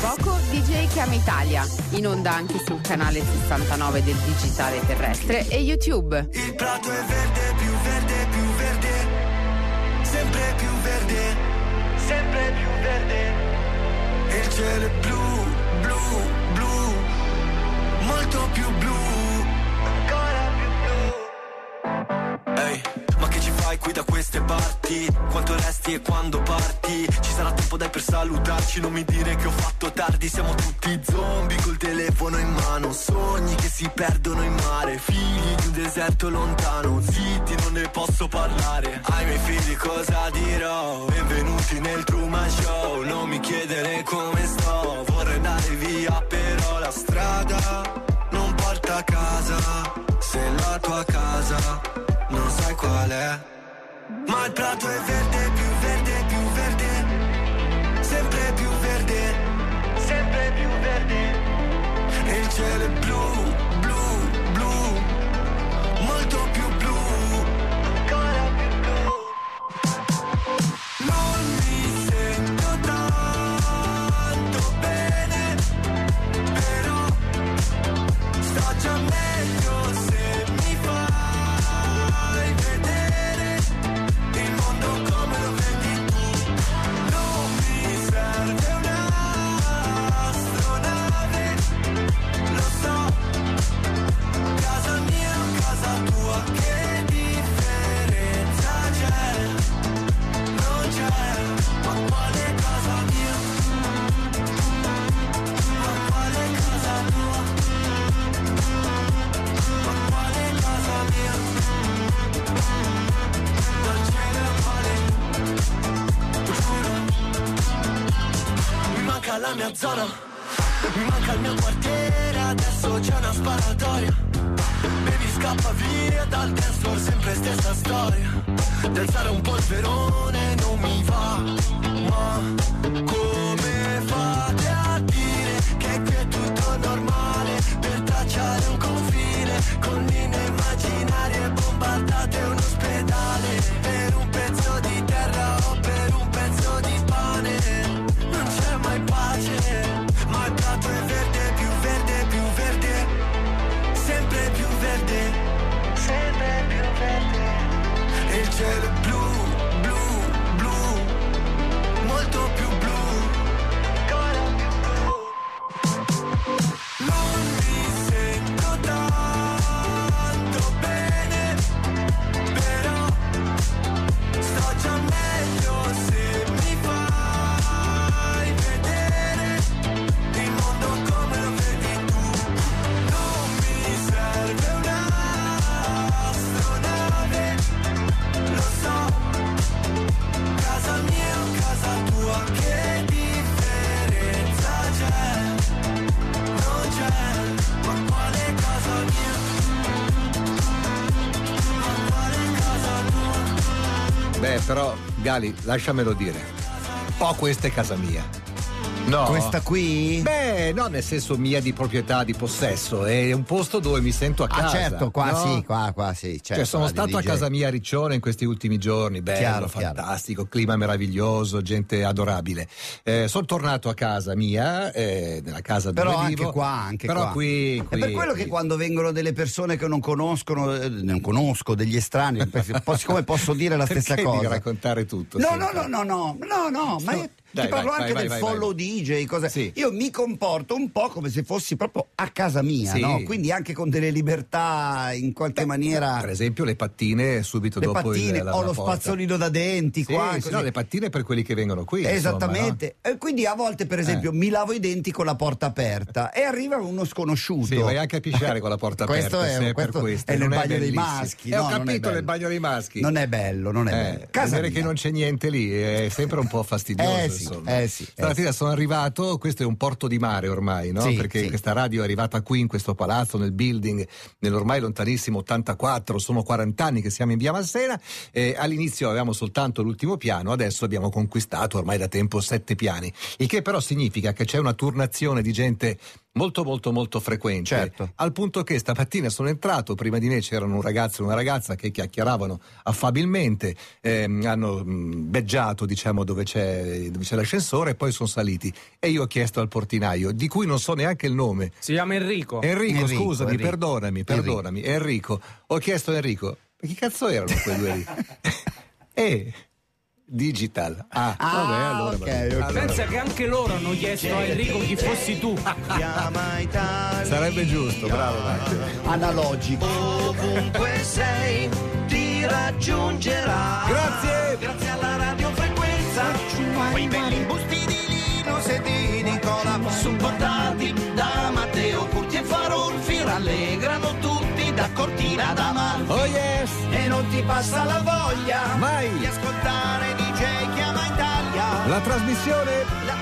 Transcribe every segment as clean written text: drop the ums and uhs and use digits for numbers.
poco DJ Chiama Italia, in onda anche sul canale 69 del digitale terrestre e YouTube. Il prato è verde, più verde, più verde, sempre più verde, sempre più verde. E il cielo è blu, blu, blu, molto più blu, ancora più blu. Ehi, ma che ci fai qui da queste parti? Quanto resti e quando parti? Ci sarà tempo dai per salutarci, non mi dire che ho fatto tardi. Siamo tutti zombie col telefono in mano, sogni che si perdono in mare, figli di un deserto lontano, zitti non ne posso parlare. Ai miei figli cosa dirò? Benvenuti nel Truman Show, non mi chiedere come sto, vorrei andare via però la strada non porta a casa, se la tua casa non sai qual è. Ma il prato è verde, più verde, più verde, sempre più verde, sempre più verde. E il cielo è blu, blu, blu, molto più blu, ancora più blu. Non mi sento tanto bene, però sto già meglio se mi fai vedere il mondo come lo vedi tu. Non mi serve un'astronave, lo so, casa mia o casa tua, che differenza c'è? Non c'è, ma quale casa mia? Ma quale casa tua? Ma quale casa mia? Non ce ne vuole, giuro. Mi manca la mia zona, mi manca il mio quartiere, adesso c'è una sparatoria. Baby scappa via dal dance floor, sempre stessa storia. D'alzare un polverone non mi va, ma come fate a dire che qui è tutto normale? Per tracciare un confine con linee immaginarie, bombardate un ospedale per un pezzo di terra o per un pezzo di pane. Non c'è mai pace, ma il prato è verde, più verde, più verde, sempre più verde, sempre più verde. E il cielo è blu, blu, blu, molto più blu, ancora più blu. Non mi sento tanto bene, però sto già meglio se mi fai vedere il mondo come lo vedi tu. Non mi serve un'astronave, lo so, casa mia o casa tua, che differenza c'è? Non c'è, ma quale casa mia? Ma quale casa tua? Beh, però, Gali, lasciamelo dire. Questa è casa mia. No. Questa qui? Beh, no, nel senso mia di proprietà, di possesso. È un posto dove mi sento a casa. Ah, certo, qua no? sì, qua sì. Certo, cioè, sono stato a DJ. casa mia a Riccione in questi ultimi giorni. Bello, Chiaro, fantastico, clima meraviglioso, gente adorabile. Sono tornato a casa mia, nella casa dove Però vivo. anche però qua. Qui, È per quello che quando vengono delle persone che non conoscono, degli estranei, siccome posso dire la stessa Perché cosa. devi raccontare tutto? No, sempre? no, ma io Dai, ti parlo vai, anche vai, del vai, follow vai. DJ, cose. Sì. Io mi comporto un po' come se fossi proprio a casa mia, Sì. no? Quindi anche con delle libertà in qualche maniera. Per esempio le pattine subito Le dopo pattine, la ho lo porta. spazzolino da denti Sì, qua. sì, così. no, le pattine per quelli che vengono qui. Esattamente. Insomma, no? E quindi a volte, per esempio, mi lavo i denti con la porta aperta e arriva uno sconosciuto. Sì, vai anche a pisciare con la porta Questo aperta. se questo per questo. è nel Non bagno dei bellissimo. maschi. Ho no, non è capito, bello. nel bagno dei maschi. Non è bello, non è bello. Casa vedere mia. che non c'è niente lì è sempre un po' fastidioso. Sì, insomma. sì. Stamattina sono arrivato, questo è un porto di mare ormai, no? Sì, Perché sì. questa radio è arrivata qui in questo palazzo, nel building, nell'ormai lontanissimo 84, sono 40 anni che siamo in via Massena. All'inizio avevamo soltanto l'ultimo piano, adesso abbiamo conquistato ormai da tempo 7 piani, il che però significa che c'è una turnazione di gente molto molto molto frequente, certo. Al punto che stamattina sono entrato, prima di me c'erano un ragazzo e una ragazza che chiacchieravano affabilmente, hanno beggiato, diciamo, dove c'è l'ascensore, e poi sono saliti e io ho chiesto al portinaio, di cui non so neanche il nome, si chiama Enrico, scusami, Enrico. perdonami, Enrico, ho chiesto a Enrico, ma chi cazzo erano quei due lì? Digital. Vabbè, allora, ok. allora. pensa che anche loro hanno chiesto a Enrico chi fossi tu. Chiama Italia. Sarebbe giusto, bravo Mario. Analogico. Ovunque sei ti raggiungerà. Grazie alla radiofrequenza. Quei belli imbusti di Lino e di Nicola, supportati da Matteo Curti e Farolfi, rallegrano tutti da Cortina d'Amalfi. Oh yes! E non ti passa la voglia Mai! di ascoltare DJ Chiama Italia. La trasmissione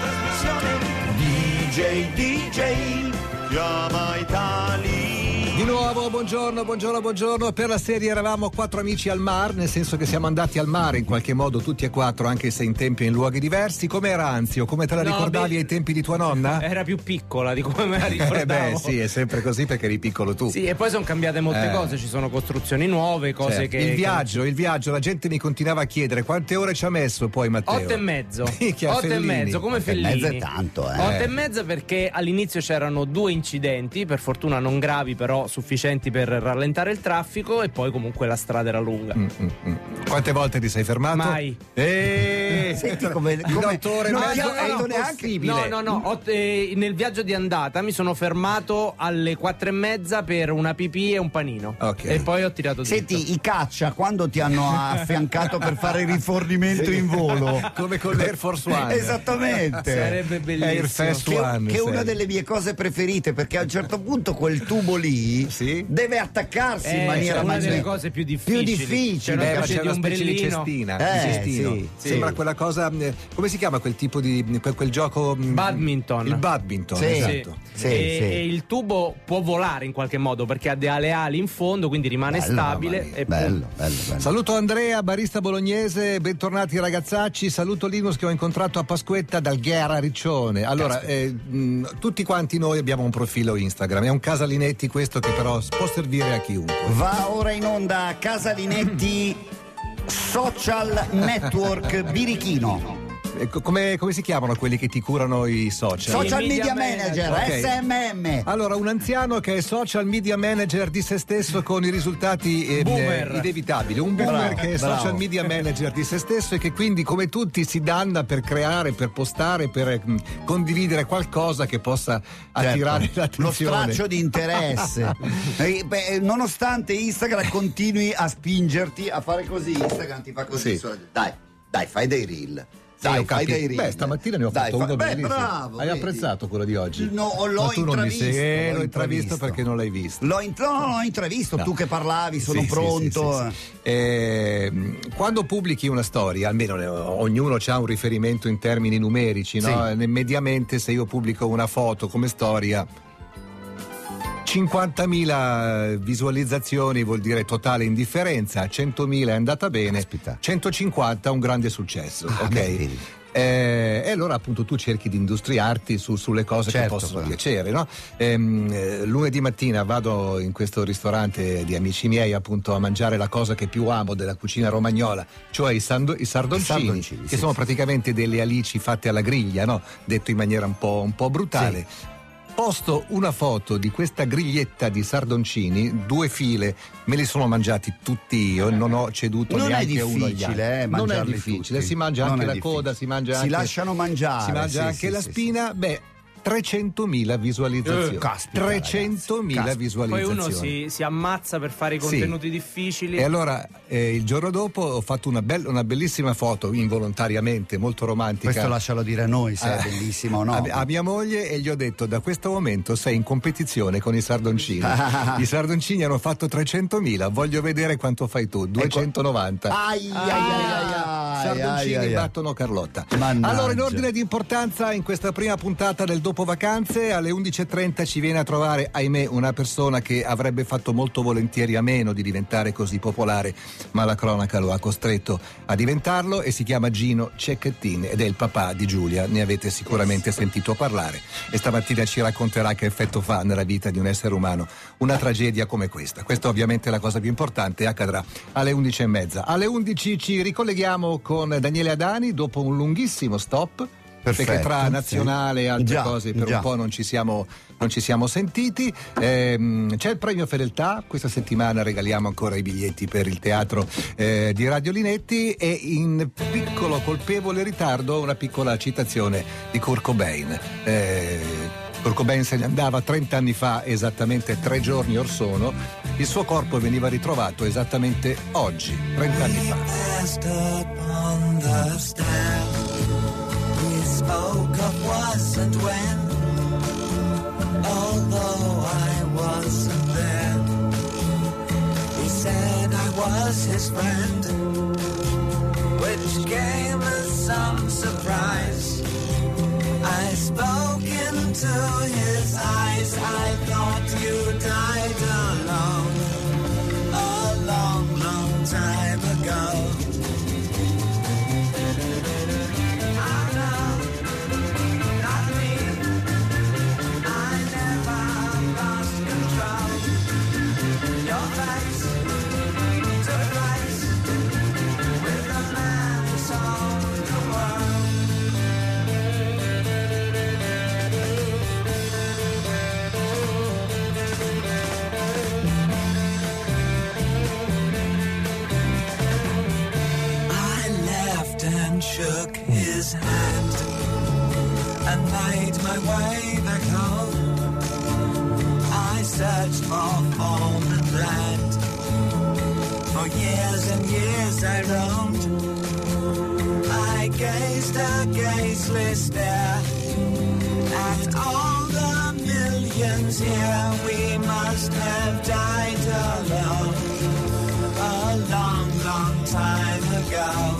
DJ Chiama Italia. di nuovo, buongiorno. Per la serie eravamo 4 amici al mar, nel senso che siamo andati al mare in qualche modo tutti e 4, anche se in tempi e in luoghi diversi. Com'era Anzio? Come te la ricordavi ai tempi di tua nonna? Era più piccola di come me la ricordavo. Sì, è sempre così perché eri piccolo tu. Sì, e poi sono cambiate molte cose, ci sono costruzioni nuove, cose Certo. che... Il viaggio, la gente mi continuava a chiedere quante ore ci ha messo poi Matteo? 8 e mezzo. Minchia, 8 e Fellini. mezzo, come 8 e Fellini. mezzo è tanto, 8 e mezzo perché all'inizio c'erano 2 incidenti, per fortuna non gravi, però sufficienti per rallentare il traffico, e poi comunque la strada era lunga. Quante volte ti sei fermato? Mai. Senti come In 8 ore e non mezzo ti ha è fatto neanche impossibile. No, nel viaggio di andata mi sono fermato alle 4 e mezza per una pipì e un panino. Ok. E poi ho tirato dritto. Senti, i caccia quando ti hanno affiancato per fare il rifornimento in volo? Come con l'Air Force One. Esattamente. Sarebbe bellissimo. Air Fest Che One, è una sai. delle mie cose preferite, perché a un certo punto quel tubo lì Sì. deve attaccarsi in maniera è una delle magnetica. cose più difficili. C'è Ma C'è c'è una di specie di ombrellino. cestina, Eh, di cestino. sì, sì. Sembra quella cosa, come si chiama quel tipo di quel gioco? Badminton. Il badminton, Sì. esatto. Sì, e il tubo può volare in qualche modo perché ha delle ali in fondo, quindi rimane Bello, stabile. mamma mia. E Bello. Saluto Andrea, barista bolognese, bentornati ragazzacci. Saluto Linus che ho incontrato a Pasquetta dal Ghiera Riccione. Allora, tutti quanti noi abbiamo un profilo Instagram, è un Casalinetti questo che però può servire a chiunque. Va ora in onda Casalinetti Social Network Birichino. Come si chiamano quelli che ti curano i social? Social Media Media Manager, Ok. SMM. Allora, un anziano che è social media manager di se stesso con i risultati Boomer. inevitabili, un boomer Bravo, che è bravo. social media manager di se stesso e che quindi come tutti si danna per creare, per postare, per condividere qualcosa che possa attirare Certo, lo l'attenzione. straccio di interesse. Nonostante Instagram continui a spingerti a fare così, Instagram ti fa così. Sì. Dai, fai dei reel. Dai, Ho fai capito. dei reel. Beh, stamattina ne ho Dai, fatto uno beh, bellissimo. bravo. Hai vedi? apprezzato quello di oggi? No, Ma tu non mi sei- intravisto. l'ho intravisto perché non l'hai visto. L'ho intravisto, No. tu che parlavi, sono Sì, sì, pronto. sì. Quando pubblichi una storia, almeno ognuno ha un riferimento in termini numerici, no? Mediamente se io pubblico una foto come storia, 50.000 visualizzazioni vuol dire totale indifferenza, 100.000 è andata bene, Aspetta. 150 un grande successo, ok? vedi. E allora appunto tu cerchi di industriarti sulle cose che Certo, possono però. piacere, no? Lunedì mattina vado in questo ristorante di amici miei appunto a mangiare la cosa che più amo della cucina romagnola, cioè i sardoncini, che sì, sono sì. praticamente delle alici fatte alla griglia, no? Detto in maniera un po' brutale. Posto una foto di questa griglietta di sardoncini, 2 file, me li sono mangiati tutti io, non ho ceduto Non è neanche uno agli altri. difficile, Non è mangiarli difficile, tutti. si mangia Non anche è la difficile. coda, si mangia Si anche, lasciano mangiare, si mangia sì, anche sì, la sì, spina, beh 300.000 visualizzazioni. Caspita, 300.000 ragazzi. Poi visualizzazioni. uno si ammazza per fare i Sì. contenuti difficili. E allora il giorno dopo ho fatto una bellissima foto, involontariamente, molto romantica. Questo lascialo dire a noi se è bellissimo o no. A mia moglie, e gli ho detto: da questo momento sei in competizione con i sardoncini. I sardoncini hanno fatto 300.000, voglio vedere quanto fai tu, 290. Ai. Sardoncini battono Carlotta. Mannaggia. Allora, in ordine di importanza, in questa prima puntata del Dopo Vacanze, alle 11.30 ci viene a trovare, ahimè, una persona che avrebbe fatto molto volentieri a meno di diventare così popolare, ma la cronaca lo ha costretto a diventarlo, e si chiama Gino Cecchettin ed è il papà di Giulia. Ne avete sicuramente sentito parlare e stamattina ci racconterà che effetto fa nella vita di un essere umano una tragedia come questa. Questa ovviamente è la cosa più importante, accadrà alle 11.30. Alle 11 ci ricolleghiamo con Daniele Adani dopo un lunghissimo stop. Perfetto, perché tra nazionale e altre Già, cose per già. un po' non ci siamo sentiti. C'è il premio Fedeltà, questa settimana regaliamo ancora i biglietti per il teatro di Radio Linetti, e in piccolo colpevole ritardo una piccola citazione di Kurt Cobain. Kurt Cobain se ne andava 30 anni fa, esattamente 3 giorni or sono. Il suo corpo veniva ritrovato esattamente oggi, 30 anni fa. Spoke of was and when, although I wasn't there. He said I was his friend, which came as some surprise. I spoke into his eyes, I thought you died a long, long time ago. Shook his hand and made my way back home. I searched for home and land. For years and years I roamed. I gazed a gazeless stare at all the millions here. We must have died alone a long, long time ago.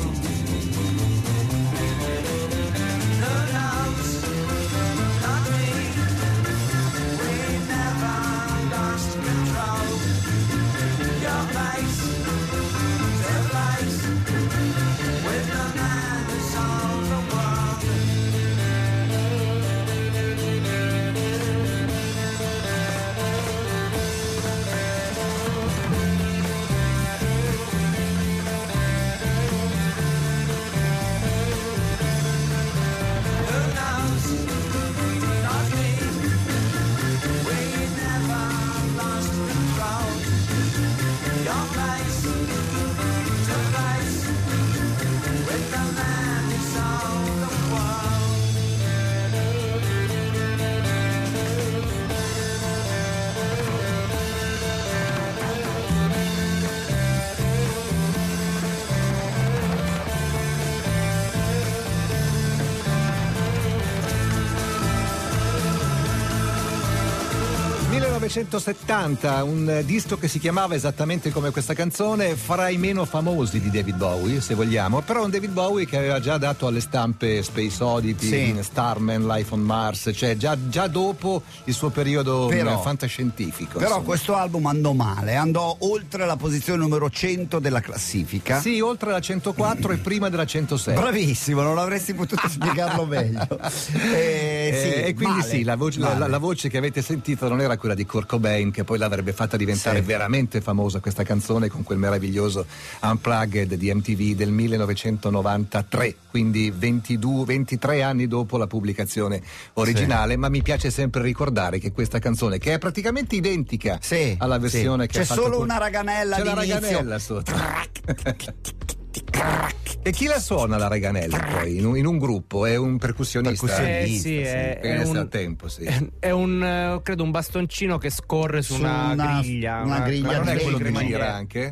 Un disco che si chiamava esattamente come questa canzone, fra i meno famosi di David Bowie, se vogliamo, però un David Bowie che aveva già dato alle stampe Space Oddity, sì. Starman, Life on Mars, cioè già dopo il suo periodo fantascientifico. Però insomma. questo album andò male, andò oltre la posizione numero 100 della classifica. Sì, oltre la 104 e prima della 106. Bravissimo, non avresti potuto spiegarlo meglio. E quindi male, sì, la voce che avete sentito non era quella di Kurt Cobain, che poi l'avrebbe fatta diventare veramente famosa questa canzone con quel meraviglioso Unplugged di MTV del 1993, quindi 23 anni dopo la pubblicazione originale, ma mi piace sempre ricordare che questa canzone, che è praticamente identica alla versione che c'è ha fatto solo una raganella all'inizio. all'inizio. La raganella sotto. E chi la suona la raganella poi in un gruppo? È un percussionista? Sì, è un tempo, sì. È credo un bastoncino che scorre su una griglia. Una griglia Ma non è di quello che legno. gira anche?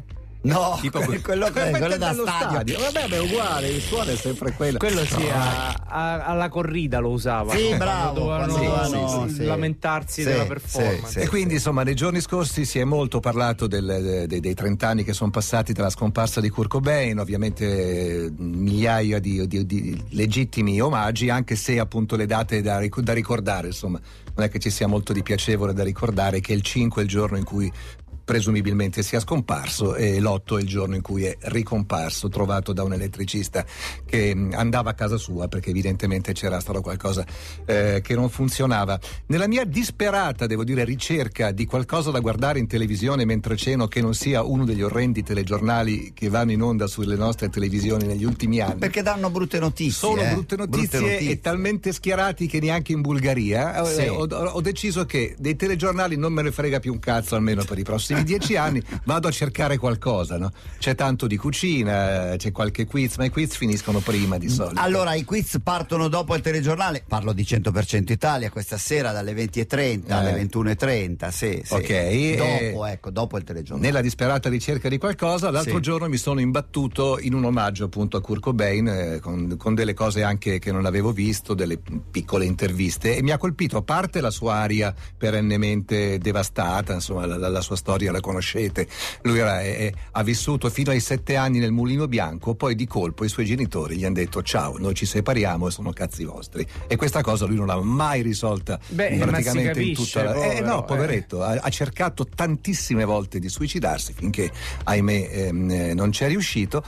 No, tipo quello da dello stadio. Vabbè, è uguale, il suono è sempre quello. Quello sì, alla corrida lo usava. Sì, bravo, Quando dovevano lamentarsi della performance. E quindi insomma nei giorni scorsi si è molto parlato dei 30 anni che sono passati dalla scomparsa di Kurt Cobain, ovviamente migliaia di legittimi omaggi, anche se appunto le date da ricordare, insomma non è che ci sia molto di piacevole da ricordare, che il 5 è il giorno in cui presumibilmente sia scomparso e l'8 è il giorno in cui è ricomparso, trovato da un elettricista che andava a casa sua perché evidentemente c'era stato qualcosa che non funzionava. Nella mia disperata, devo dire, ricerca di qualcosa da guardare in televisione mentre ceno che non sia uno degli orrendi telegiornali che vanno in onda sulle nostre televisioni negli ultimi anni, perché danno brutte notizie. Sono brutte notizie e talmente schierati che neanche in Bulgaria ho deciso che dei telegiornali non me ne frega più un cazzo, almeno per i prossimi 10 anni vado a cercare qualcosa, no? C'è tanto di cucina, c'è qualche quiz, ma i quiz finiscono prima di solito. Allora i quiz partono dopo il telegiornale, parlo di 100% Italia questa sera dalle 20:30 alle 21:30, sì. Ok, dopo il telegiornale. Nella disperata ricerca di qualcosa, l'altro giorno mi sono imbattuto in un omaggio appunto a Kurt Cobain con delle cose anche che non avevo visto, delle piccole interviste, e mi ha colpito, a parte la sua aria perennemente devastata, insomma la sua storia la conoscete, lui ha vissuto fino ai 7 anni nel Mulino Bianco, poi di colpo i suoi genitori gli hanno detto ciao, noi ci separiamo e sono cazzi vostri, e questa cosa lui non l'ha mai risolta praticamente in tutta la... poveretto, ha cercato tantissime volte di suicidarsi finché ahimè non ci è riuscito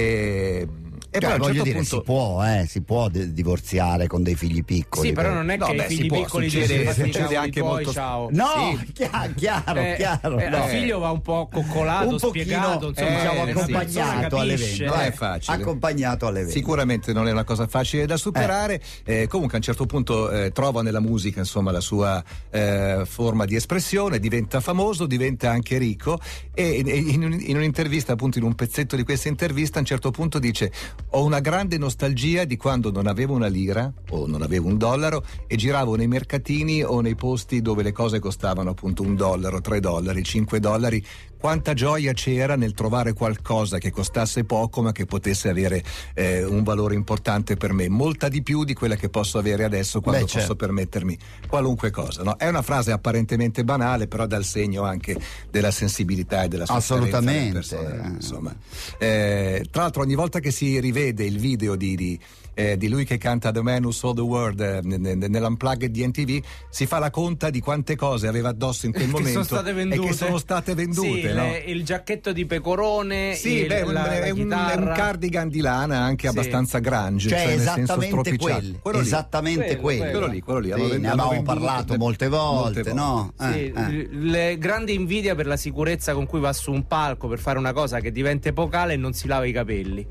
e poi a un certo punto si può divorziare con dei figli piccoli. Sì, però non è che i figli piccoli succede anche molto. Ciao. No, chiaro. Il figlio va un po' coccolato, un spiegato, insomma, accompagnato all'evento. Non è facile. Accompagnato all'evento. Sicuramente non è una cosa facile da superare. Comunque a un certo punto trova nella musica, insomma, la sua forma di espressione, diventa famoso, diventa anche ricco, e in un'intervista, appunto in un pezzetto di questa intervista, a un certo punto dice: ho una grande nostalgia di quando non avevo una lira o non avevo $1 e giravo nei mercatini o nei posti dove le cose costavano appunto $1, $3, $5. Quanta gioia c'era nel trovare qualcosa che costasse poco ma che potesse avere un valore importante per me, molta di più di quella che posso avere adesso quando posso permettermi qualunque cosa, no? È una frase apparentemente banale, però dà il segno anche della sensibilità e della sofferenza delle persone, insomma. Tra l'altro ogni volta che si rivede il video di lui che canta The Man Who Sold the World nell'Unplugged di MTV, si fa la conta di quante cose aveva addosso in quel momento e che sono state vendute. No? Il giacchetto di pecorone, è un cardigan di lana anche abbastanza grunge, cioè nel senso esattamente stropicciato. Esattamente quello lì. Sì, ne abbiamo parlato molte volte. No? Le grande invidia per la sicurezza con cui va su un palco per fare una cosa che diventa epocale e non si lava i capelli.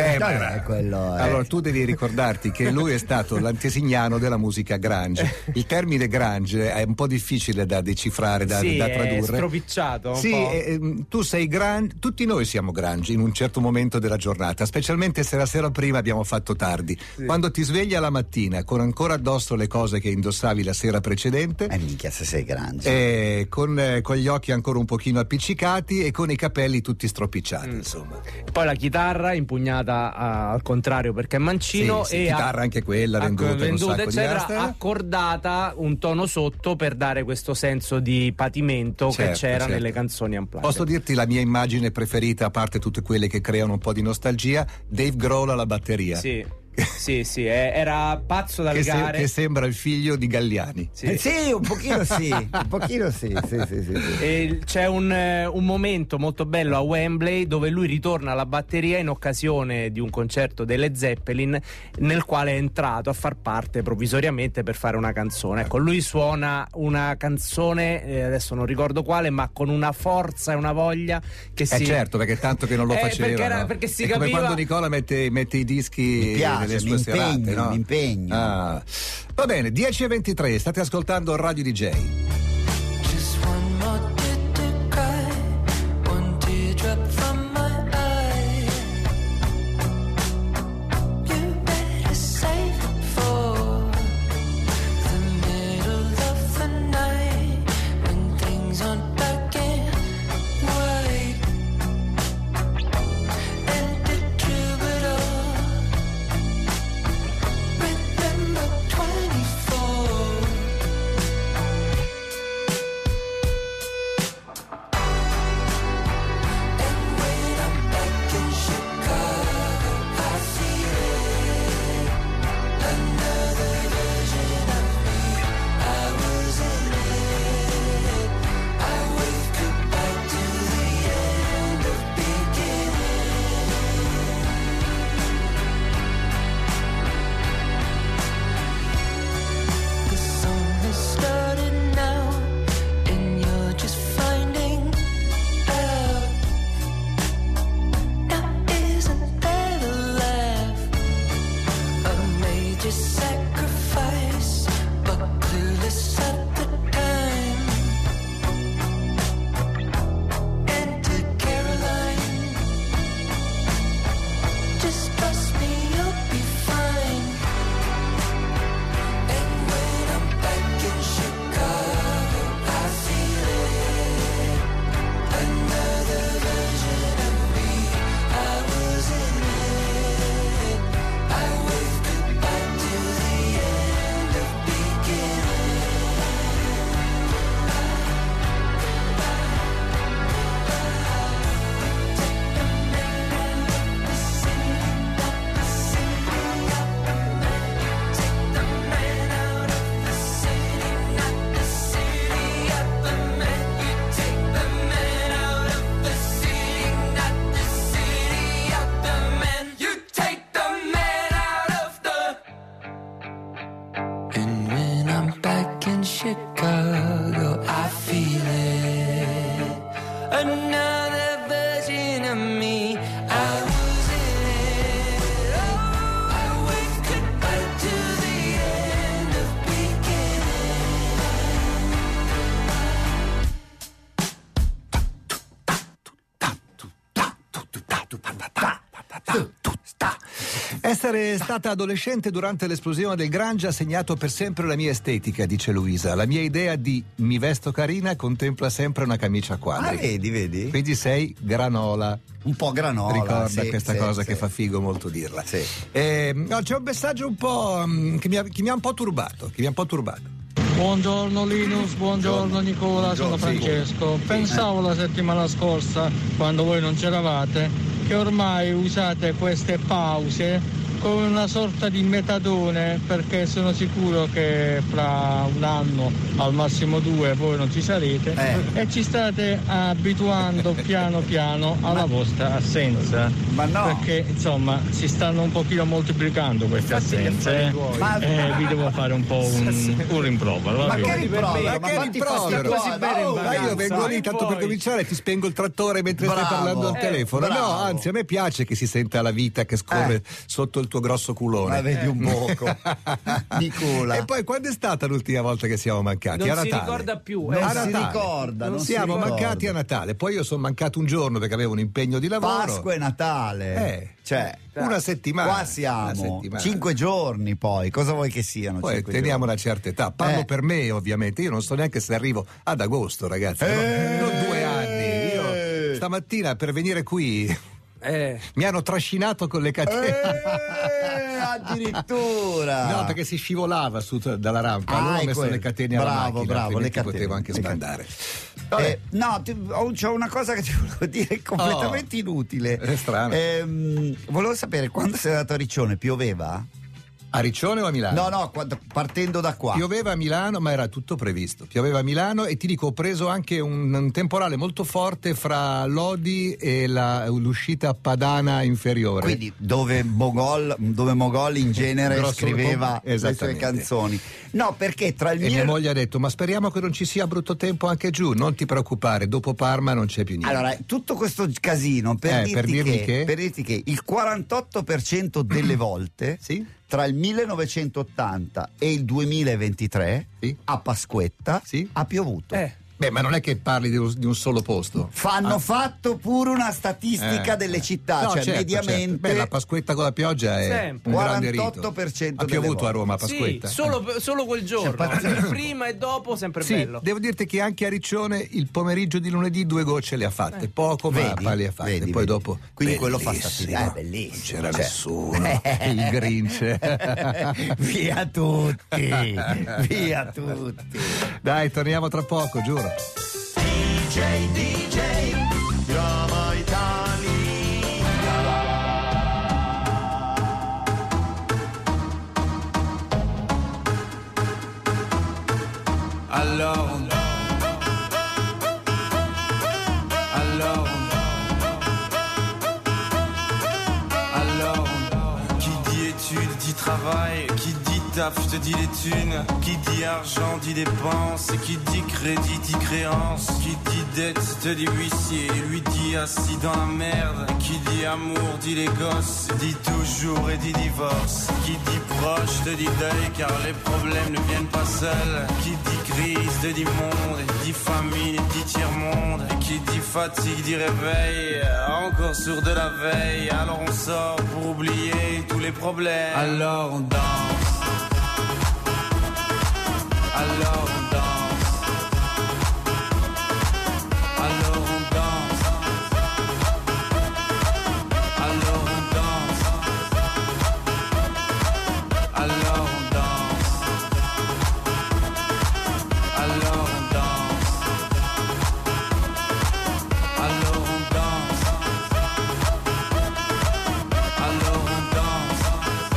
Allora tu devi ricordarti che lui è stato l'antesignano della musica grunge. Il termine grunge è un po' difficile da decifrare, da tradurre. È stropicciato. Tu sei grunge, tutti noi siamo grunge in un certo momento della giornata, specialmente se la sera prima abbiamo fatto tardi. Quando ti svegli alla mattina con ancora addosso le cose che indossavi la sera precedente, minchia se sei grunge, con gli occhi ancora un pochino appiccicati e con i capelli tutti stropicciati, insomma. Poi la chitarra impugnata al contrario perché è mancino, e chitarra anche quella venduta eccetera, accordata un tono sotto per dare questo senso di patimento che c'era nelle canzoni Unplugged. Posso dirti la mia immagine preferita, a parte tutte quelle che creano un po' di nostalgia? Dave Grohl alla batteria. Sì, era pazzo dalle gare. Che sembra il figlio di Galliani. Un pochino sì. E c'è un momento molto bello a Wembley dove lui ritorna alla batteria in occasione di un concerto delle Zeppelin, nel quale è entrato a far parte provvisoriamente per fare una canzone. Ecco, lui suona una canzone, adesso non ricordo quale, ma con una forza e una voglia che certo, perché tanto che non lo faceva, perché si capiva. Come quando Nicola mette i dischi nelle sue serate, no? Mi impegno. Va bene, 10:23, state ascoltando Radio DJ. Chicago, I feel it. Another version of me, I was in it. Oh, I went goodbye to the end of Essere stata adolescente durante l'esplosione del grunge ha segnato per sempre la mia estetica, dice Luisa. La mia idea di mi vesto carina contempla sempre una camicia a quadri. Ah, vedi? Quindi sei granola. Un po' granola. Ricorda questa cosa che fa figo molto dirla. Sì. No, c'è un messaggio un po' che mi ha un po' turbato. Buongiorno Linus, buongiorno Nicola, sono Francesco. Pensavo la settimana scorsa, quando voi non c'eravate, che ormai usate queste pause come una sorta di metadone, perché sono sicuro che fra un anno, al massimo 2, voi non ci sarete e ci state abituando piano piano alla vostra assenza. Ma no! Perché insomma si stanno un pochino moltiplicando queste assenze vi devo fare un po' un rimprovero. Ma che rimprovero? Ma io vengo lì tanto per cominciare, ti spengo il trattore mentre stai parlando al telefono. Bravo. No, anzi a me piace che si senta la vita che scorre sotto il tuo grosso culone. Ma vedi un poco. Nicola. E poi quando è stata l'ultima volta che siamo mancati? Non a si Natale. ricorda più. Non siamo mancati a Natale. Poi io sono mancato un giorno perché avevo un impegno di lavoro. Pasqua e Natale. Cioè, una settimana. Qua siamo. 5 giorni poi. Cosa vuoi che siano? Poi teniamo una certa età. Parlo per me, ovviamente. Io non so neanche se arrivo ad agosto, ragazzi. Non 2 anni. Io stamattina per venire qui mi hanno trascinato con le catene. Addirittura. No, perché si scivolava su dalla rampa. Allora ho messo le catene alla macchina. Bravo, le catene. Potevo anche sbandare. C'ho una cosa che ti volevo dire completamente inutile. È strano. Volevo sapere, quando sei andato a Riccione pioveva? A Riccione o a Milano? No, partendo da qua. Pioveva a Milano, ma era tutto previsto. Pioveva a Milano e ti dico, ho preso anche un temporale molto forte fra Lodi e l'uscita padana inferiore. Quindi dove Mogol in genere scriveva le sue canzoni. No, perché tra il E mia moglie ha detto, ma speriamo che non ci sia brutto tempo anche giù, non ti preoccupare, dopo Parma non c'è più niente. Allora, tutto questo casino per dirti che il 48% delle volte tra il 1980 e il 2023 a Pasquetta ha piovuto. Beh, ma non è che parli di un solo posto. Hanno fatto pure una statistica delle città, no, cioè certo, mediamente. Certo. Beh, la Pasquetta con la pioggia è un grande rito. 48% ha piovuto a Roma a Pasquetta. Sì, solo quel giorno. Prima e dopo sempre bello. Devo dirti che anche a Riccione il pomeriggio di lunedì 2 gocce le ha fatte, poco ma le ha fatte. Vedi, poi dopo quindi quello fa fastidio. Bellissimo. Non c'era nessuno. Il Grinch. Via tutti. Dai, torniamo tra poco, giuro. DJ, Roma Italia. Alors, qui dit études dit travail, qui dit taf, je te dis les thunes, qui dit argent dit dépenses, qui dit crédit dit créance, qui dit dette te dit huissier, lui dit assis dans la merde, qui dit amour dit les gosses, dit toujours et dit divorce, qui dit proche te dit deuil car les problèmes ne viennent pas seuls, qui dit crise te dit monde, dit famine dit tiers-monde, qui dit fatigue dit réveil, encore sourd de la veille, alors on sort pour oublier tous les problèmes, alors on danse. Alors on danse. Alors on danse. Alors on danse. Alors on danse. Alors on danse. Alors on danse. Alors on danse.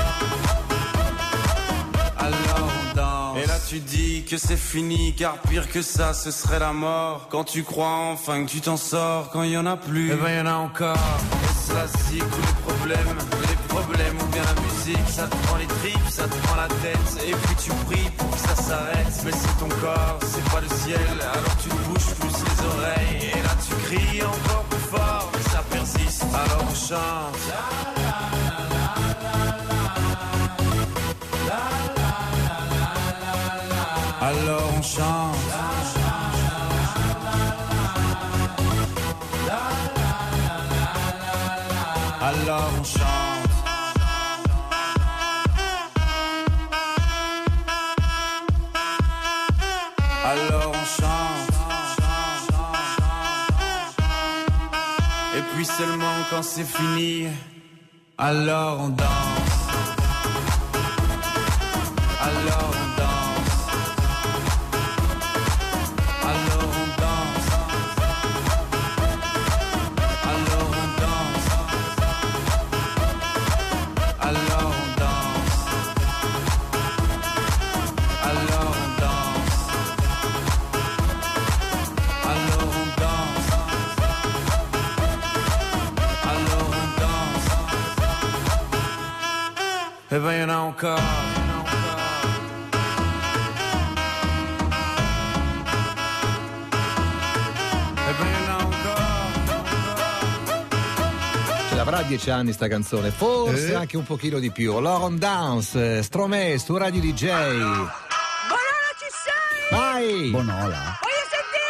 Alors on danse. Et là tu dis que c'est fini, car pire que ça ce serait la mort. Quand tu crois enfin que tu t'en sors, quand il y en a plus, eh ben y en a encore. Et cela c'est tous les problèmes problèmes ou bien la musique, ça te prend les tripes, ça te prend la tête, et puis tu pries pour que ça s'arrête. Mais c'est ton corps, c'est pas le ciel, alors tu te bouges plus les oreilles, et là tu cries encore plus fort, mais ça persiste, alors on chante. Alors on chante. Alors on chante. Alors on chante. Et puis seulement quand c'est fini, alors on danse. Alors on danse. Alors on danse. Alors on danse. Alors on danse. Alors on danse. Alors on danse. Alors on danse. Eh ben y'en a encore. Avrà 10 anni sta canzone, forse anche un pochino di più. Lauren Downs, Stromae, su Radio DJ. Bonola, ci sei? Vai! Bonola. Voglio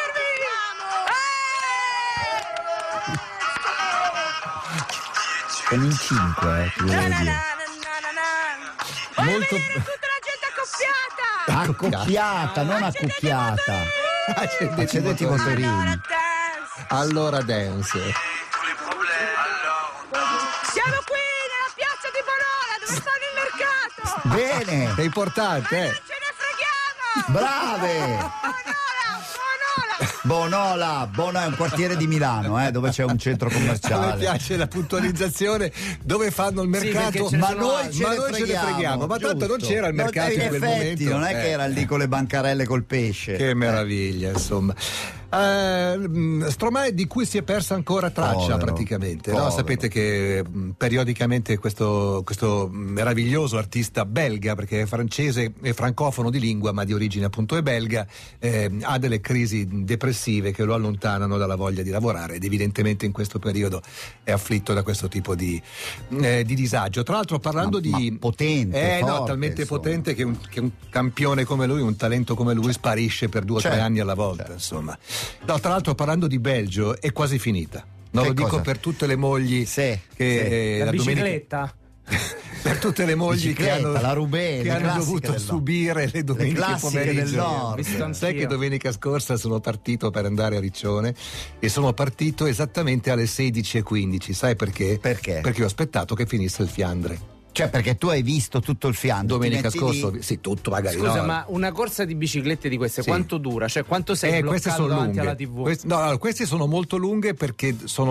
sentirvi! Con il 5, ti volevo dire. Voglio Molto... vedere tutta la gente accoppiata! Accoppiata, non accoppiata. Accendete i motorini. Allora dance. Siamo qui nella piazza di Bonola, dove fanno il mercato! Bene, È importante, Non ce ne freghiamo! brave. Bonola! Bonola è un quartiere di Milano, dove c'è un centro a me commerciale. piace la puntualizzazione dove fanno il mercato, perché Ma ce ne sono noi ce ne freghiamo, ma tanto non giusto. c'era il mercato in in quel effetti, momento. non è che era lì con le bancarelle col pesce. Che meraviglia, insomma. Stromae di cui si è persa ancora traccia, Povero, praticamente, no? povero. Sapete che periodicamente questo meraviglioso artista belga, perché è francese e francofono di lingua ma di origine appunto è belga, ha delle crisi depressive che lo allontanano dalla voglia di lavorare ed evidentemente in questo periodo è afflitto da questo tipo di disagio. Tra l'altro parlando Ma potente, no, forte, talmente insomma. potente che un campione come lui, un talento come lui sparisce per 2 o 3 Certo, anni alla volta, certo. insomma. No, tra l'altro parlando di Belgio è quasi finita. Non Che lo dico cosa? per tutte le mogli Sì, che La la domenica bicicletta? per tutte le mogli che Bicicletta, hanno, la Roubaix, che le hanno classiche dovuto del nord. subire le domeniche classiche del pomeriggio. nord. Visto Sai anch'io. che domenica scorsa sono partito per andare a Riccione e sono partito esattamente alle 16:15. Sai perché? Perché? Perché ho aspettato che finisse il Fiandre. Cioè, perché tu hai visto tutto il Fiandre. Domenica ti metti scorsa, lì- sì, tutto magari. Scusa, no. ma una corsa di biciclette di queste Sì. quanto dura? Cioè, quanto sei Queste bloccato sono davanti lunghe. alla TV? Queste sono molto lunghe perché sono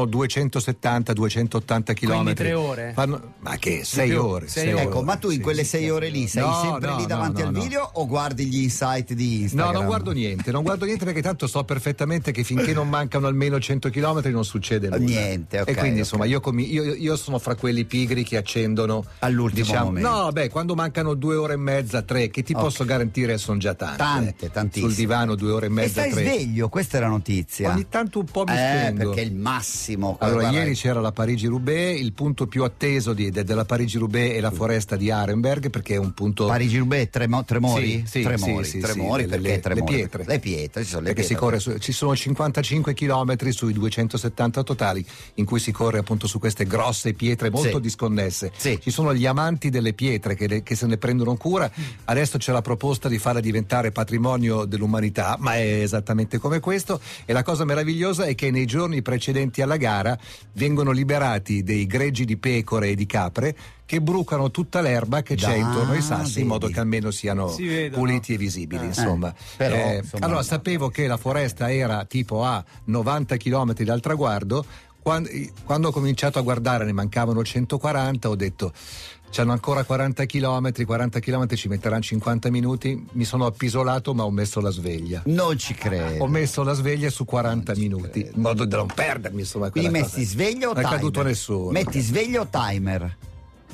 270-280 km. Quindi 3 ore? Ma che 6 più? ore? 6 sei ore. Ecco, ma tu in sì, quelle sì, 6 ore lì sei No, sempre no, lì davanti no, al no. video o guardi gli insight di Instagram? No, non guardo niente perché tanto so perfettamente che finché non mancano almeno 100 km non succede nulla. Niente, ok, E quindi ok. insomma io sono fra quelli pigri che accendono All'ultimo momento. No, beh, quando mancano 2 ore e mezza, 3, che ti Ok. posso garantire sono già tante. Tantissime. Sul divano 2 ore e E mezza, stai 3. sveglio, questa è la notizia. Ogni tanto un po' mi spengo. Perché è il massimo. Allora, Guarda, ieri c'era la Parigi-Roubaix, il punto più atteso della Parigi-Roubaix è la foresta di Arenberg, perché è un punto... Parigi-Roubaix, Tremori? Sì, Tremori, sì, Tremori, sì, perché le Tremori? pietre. Le pietre, ci sono le Perché pietre. ci sono 55 chilometri sui 270 totali in cui si corre appunto su queste grosse pietre molto Sì. disconnesse. Sì. Ci sono gli amanti delle pietre che se ne prendono cura. Adesso c'è la proposta di farla diventare patrimonio dell'umanità, ma è esattamente come questo. E la cosa meravigliosa è che nei giorni precedenti alla gara vengono liberati dei greggi di pecore e di capre che brucano tutta l'erba che c'è intorno ai sassi, in modo vedi. che almeno siano Si vedono. puliti e visibili, insomma. però, insomma, Allora sapevo che la foresta era tipo a 90 km dal traguardo. Quando ho cominciato a guardare ne mancavano 140, ho detto c'hanno ancora 40 km ci metteranno 50 minuti, mi sono appisolato ma ho messo la sveglia. Non ci credo. Ho messo la sveglia su 40 minuti, in modo da non perdermi, insomma. Quindi quella metti cosa. sveglio o non timer? è caduto nessuno. Metti sveglio o timer?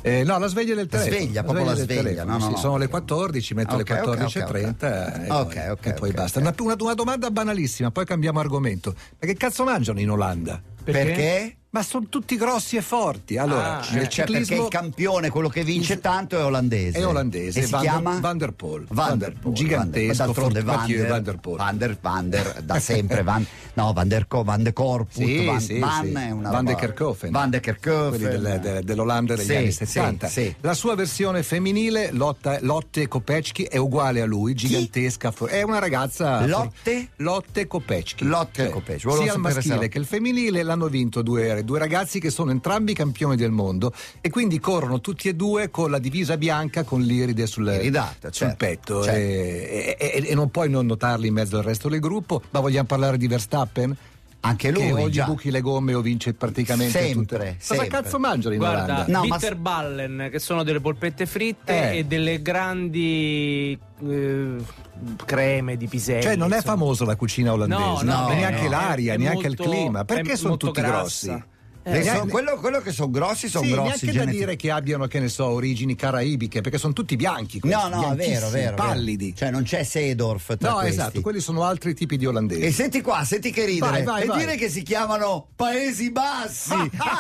No, la sveglia del telefono. Sveglia, proprio la sveglia. No, sì, sono le 14, metto le 14:30 e poi basta. Una domanda banalissima, poi cambiamo argomento. Ma che cazzo mangiano in Olanda? Perché? Ma sono tutti grossi e forti. Allora, nel ciclismo, perché il campione, quello che vince tanto, è olandese. È olandese. E si chiama? Van der Poel. Gigantesco. D'altronde Van der da sempre. Van der Korput. Van è una Van de Kerkhoven. Quelli dell'Olanda degli anni 70. Sì. La sua versione femminile, Lotte Kopecky, è uguale a lui, gigantesca. È una ragazza. Lotte Kopecky. Sia il maschile che il femminile l'hanno vinto due ragazzi che sono entrambi campioni del mondo e quindi corrono tutti e due con la divisa bianca con l'iride sul petto. E non puoi non notarli in mezzo al resto del gruppo. Ma vogliamo parlare di Verstappen? Anche lui che o gli buchi le gomme o vince praticamente sempre. Cosa cazzo mangiano in Olanda? Bitterballen, che sono delle polpette fritte e delle grandi creme di piselli. Cioè non è famoso la cucina olandese, neanche l'aria, neanche il clima. Perché sono tutti grossi? Quello che sono grossi sono grossi. Neanche da dire che abbiano, che ne so, origini caraibiche, perché sono tutti bianchi. Questi, è vero, pallidi. Cioè non c'è Seedorf tra questi. Esatto, quelli sono altri tipi di olandesi. E senti che ridere. Vai. Dire che si chiamano Paesi Bassi.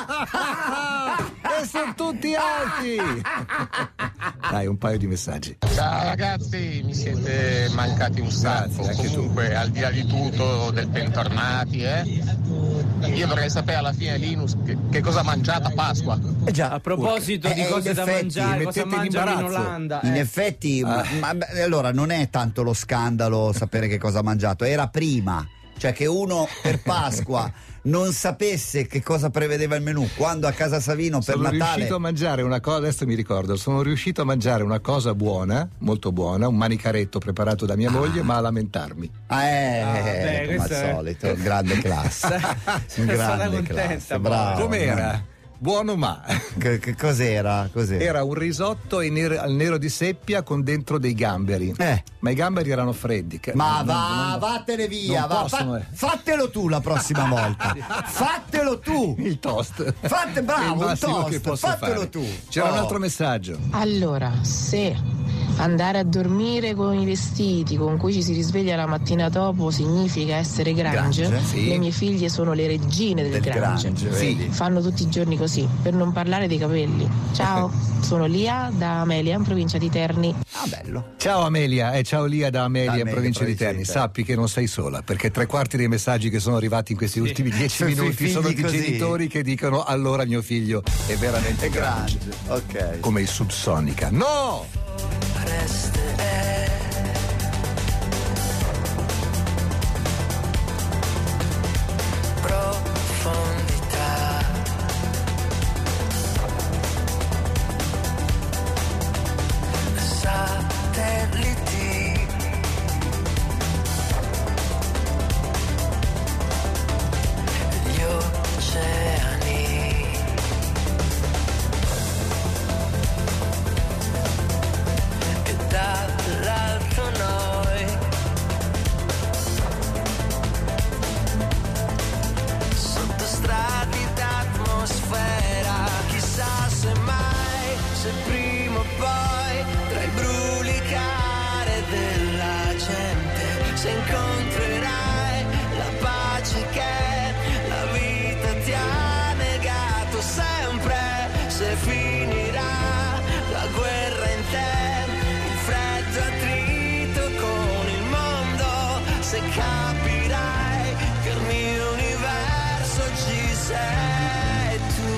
E sono tutti alti. Dai, un paio di messaggi. Ciao ragazzi, mi siete mancati un sacco. Comunque, al di là di tutto, del bentornati, io vorrei sapere alla fine Linus che cosa ha mangiato a Pasqua. A proposito di cose da mangiare, cosa mangiano in Olanda. In effetti, allora non è tanto lo scandalo sapere che cosa ha mangiato, era prima. Cioè che uno per Pasqua non sapesse che cosa prevedeva il menù, quando a casa Savino per Natale. Sono riuscito a mangiare una cosa, adesso mi ricordo, sono riuscito a mangiare una cosa buona, molto buona, un manicaretto preparato da mia moglie, ma a lamentarmi. Come al solito, grande classe. Grande classe, bravo. Com'era? Buono ma. Che cos'era? Era un risotto al nero di seppia con dentro dei gamberi. Ma i gamberi erano freddi. Vattene via. Fatelo tu la prossima volta. Fatelo tu. Il toast. Bravo, il toast. Fatelo fare. tu. C'era un altro messaggio. Allora, se andare a dormire con i vestiti con cui ci si risveglia la mattina dopo significa essere grange, le mie figlie sono le regine del grange. Fanno tutti i giorni così, per non parlare dei capelli. Ciao, sono Lia da Amelia in provincia di Terni. Bello. Ciao Amelia e ciao Lia da Amelia in provincia di Terni. Sappi che non sei sola, perché 3/4 dei messaggi che sono arrivati in questi ultimi 10 minuti sono di genitori che dicono allora mio figlio è veramente grande. Ok. Come i Subsonica. No! Profondità, satelliti, gli oceani. Dall'alto noi sotto strati d'atmosfera, chissà se mai, se prima o poi tra il brulicare della gente se incontrerai la pace che la vita ti ha negato sempre, se finirà la guerra in te, attrito con il mondo, se capirai che il mio universo ci sei tu.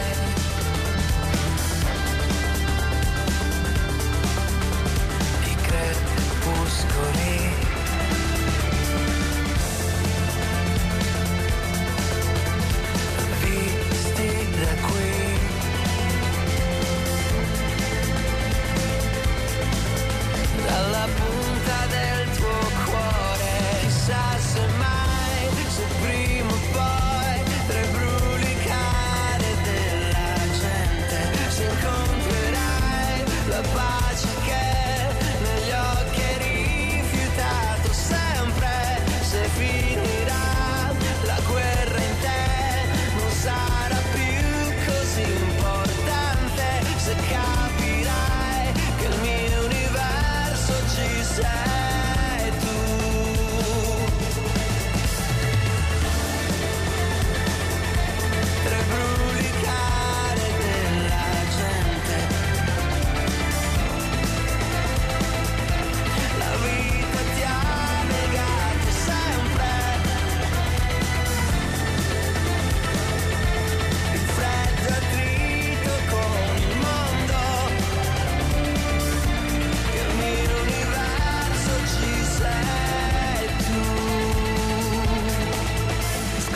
I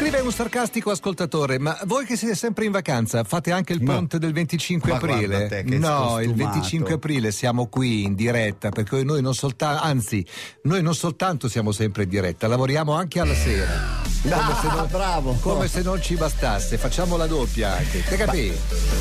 Scrive un sarcastico ascoltatore: ma voi che siete sempre in vacanza fate anche il ponte del 25 aprile? Te, no, il 25 aprile siamo qui in diretta, perché noi non soltanto siamo sempre in diretta, lavoriamo anche alla sera. Bravo. Come se non ci bastasse, facciamo la doppia anche. Te capì?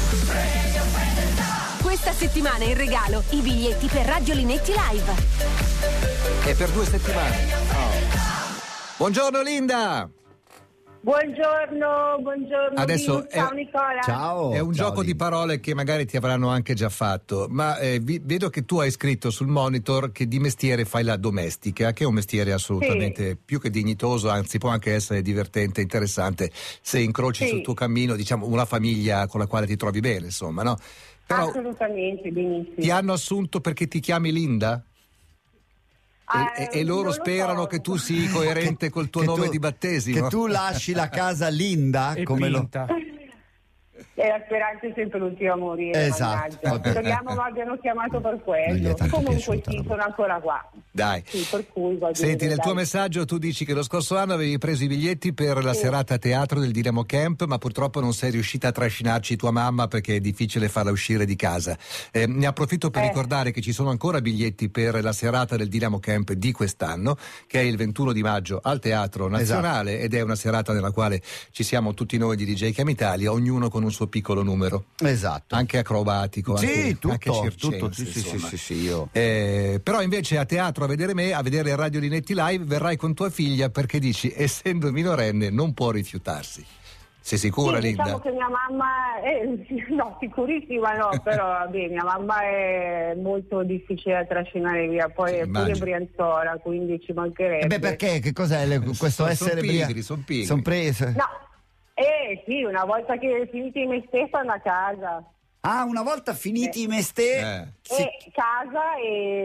Questa settimana in regalo i biglietti per Radio Linetti Live. E per 2 settimane. Oh. Buongiorno Linda. Buongiorno. Adesso ciao Nicola. Ciao. È un gioco di parole che magari ti avranno anche già fatto, ma vedo che tu hai scritto sul monitor che di mestiere fai la domestica, che è un mestiere assolutamente più che dignitoso, anzi può anche essere divertente, interessante, se incroci sul tuo cammino, diciamo, una famiglia con la quale ti trovi bene, insomma, no? Però assolutamente, benissimo. Ti hanno assunto perché ti chiami Linda? E loro sperano che tu sii coerente col tuo nome di battesimo. Che tu lasci la casa Linda come pinta. E la speranza è sempre l'ultima a morire. Esatto. Speriamo mi abbiano chiamato per quello. Comunque sono ancora qua. Dai. Sì, per cui senti, nel tuo messaggio tu dici che lo scorso anno avevi preso i biglietti per la serata a teatro del Dinamo Camp, ma purtroppo non sei riuscita a trascinarci tua mamma perché è difficile farla uscire di casa. Ne approfitto per ricordare che ci sono ancora biglietti per la serata del Dinamo Camp di quest'anno, che è il 21 di maggio al Teatro Nazionale, ed è una serata nella quale ci siamo tutti noi di DJ Chiama Italia, ognuno con un suo piccolo numero. Esatto. Anche acrobatico, anche circense, tutto. Sì, io. Però invece a teatro a vedere Radio Linetti Live verrai con tua figlia, perché dici, essendo minorenne non può rifiutarsi. Sei sicura, Linda? Diciamo che mia mamma no, sicurissima no, però vabbè, mia mamma è molto difficile da trascinare via, poi è pure brianzola, quindi ci mancherebbe. Perché? Che cos'è questo essere pigri? Sono pigri. Sono prese. No. Sì, una volta che finiti i mestieri vanno a casa. Ah, una volta finiti i mestieri? Casa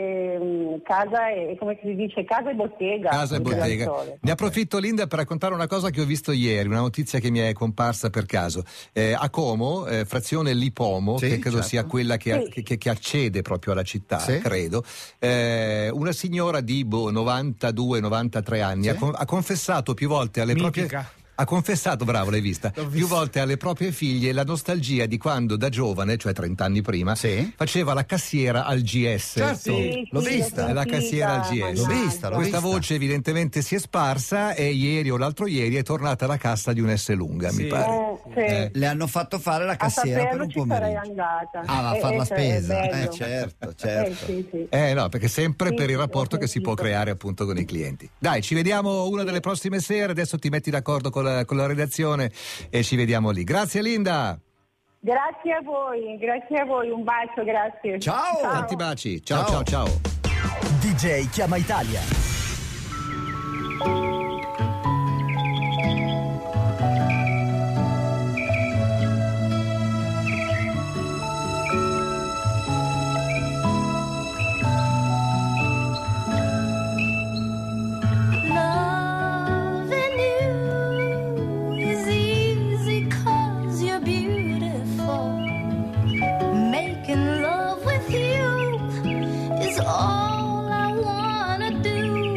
e come si dice? Casa e bottega. Casa e bottega. Ne approfitto, Linda, per raccontare una cosa che ho visto ieri, una notizia che mi è comparsa per caso. A Como, frazione Lipomo, che credo sia quella che accede proprio alla città, credo, una signora di 92-93 anni ha confessato più volte alle proprie... Ha confessato, bravo, l'hai vista, più volte alle proprie figlie la nostalgia di quando da giovane, cioè 30 anni prima, faceva la cassiera al GS. Certo, l'ho vista. La cassiera al GS. L'ho vista. Questa voce evidentemente si è sparsa e ieri o l'altro ieri è tornata alla cassa di un S lunga, mi pare. Le hanno fatto fare la cassiera per un pomeriggio. Andata. Va a fare la spesa. Certo. No, perché sempre per il rapporto che si può creare appunto con i clienti. Dai, ci vediamo una delle prossime sere, adesso ti metti d'accordo con la redazione e ci vediamo lì. Grazie Linda. Grazie a voi, un bacio, grazie. Ciao. Tanti baci. Ciao. DJ Chiama Italia. All I wanna do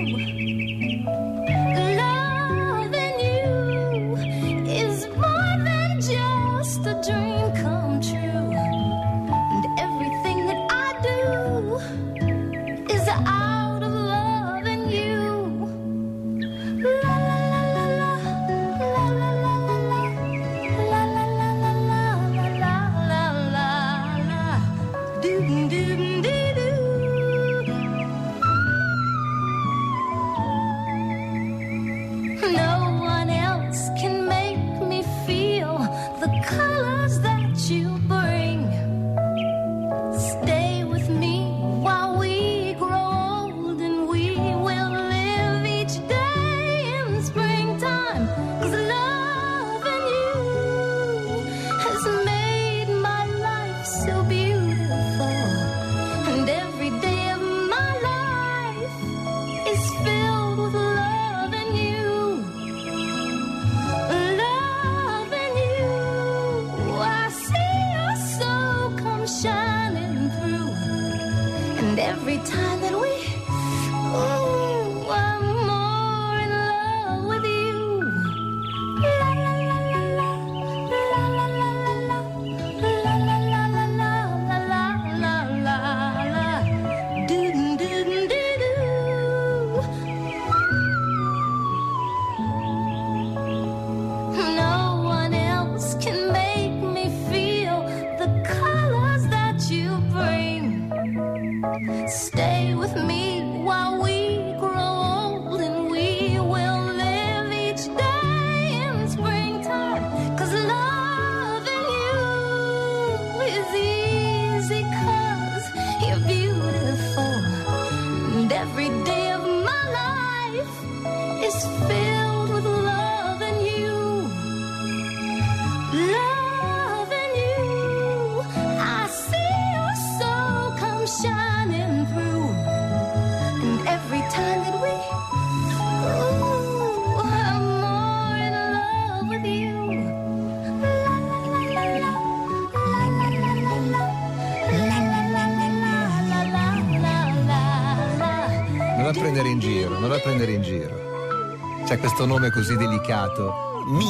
giro, non la prendere in giro. C'è questo nome così delicato.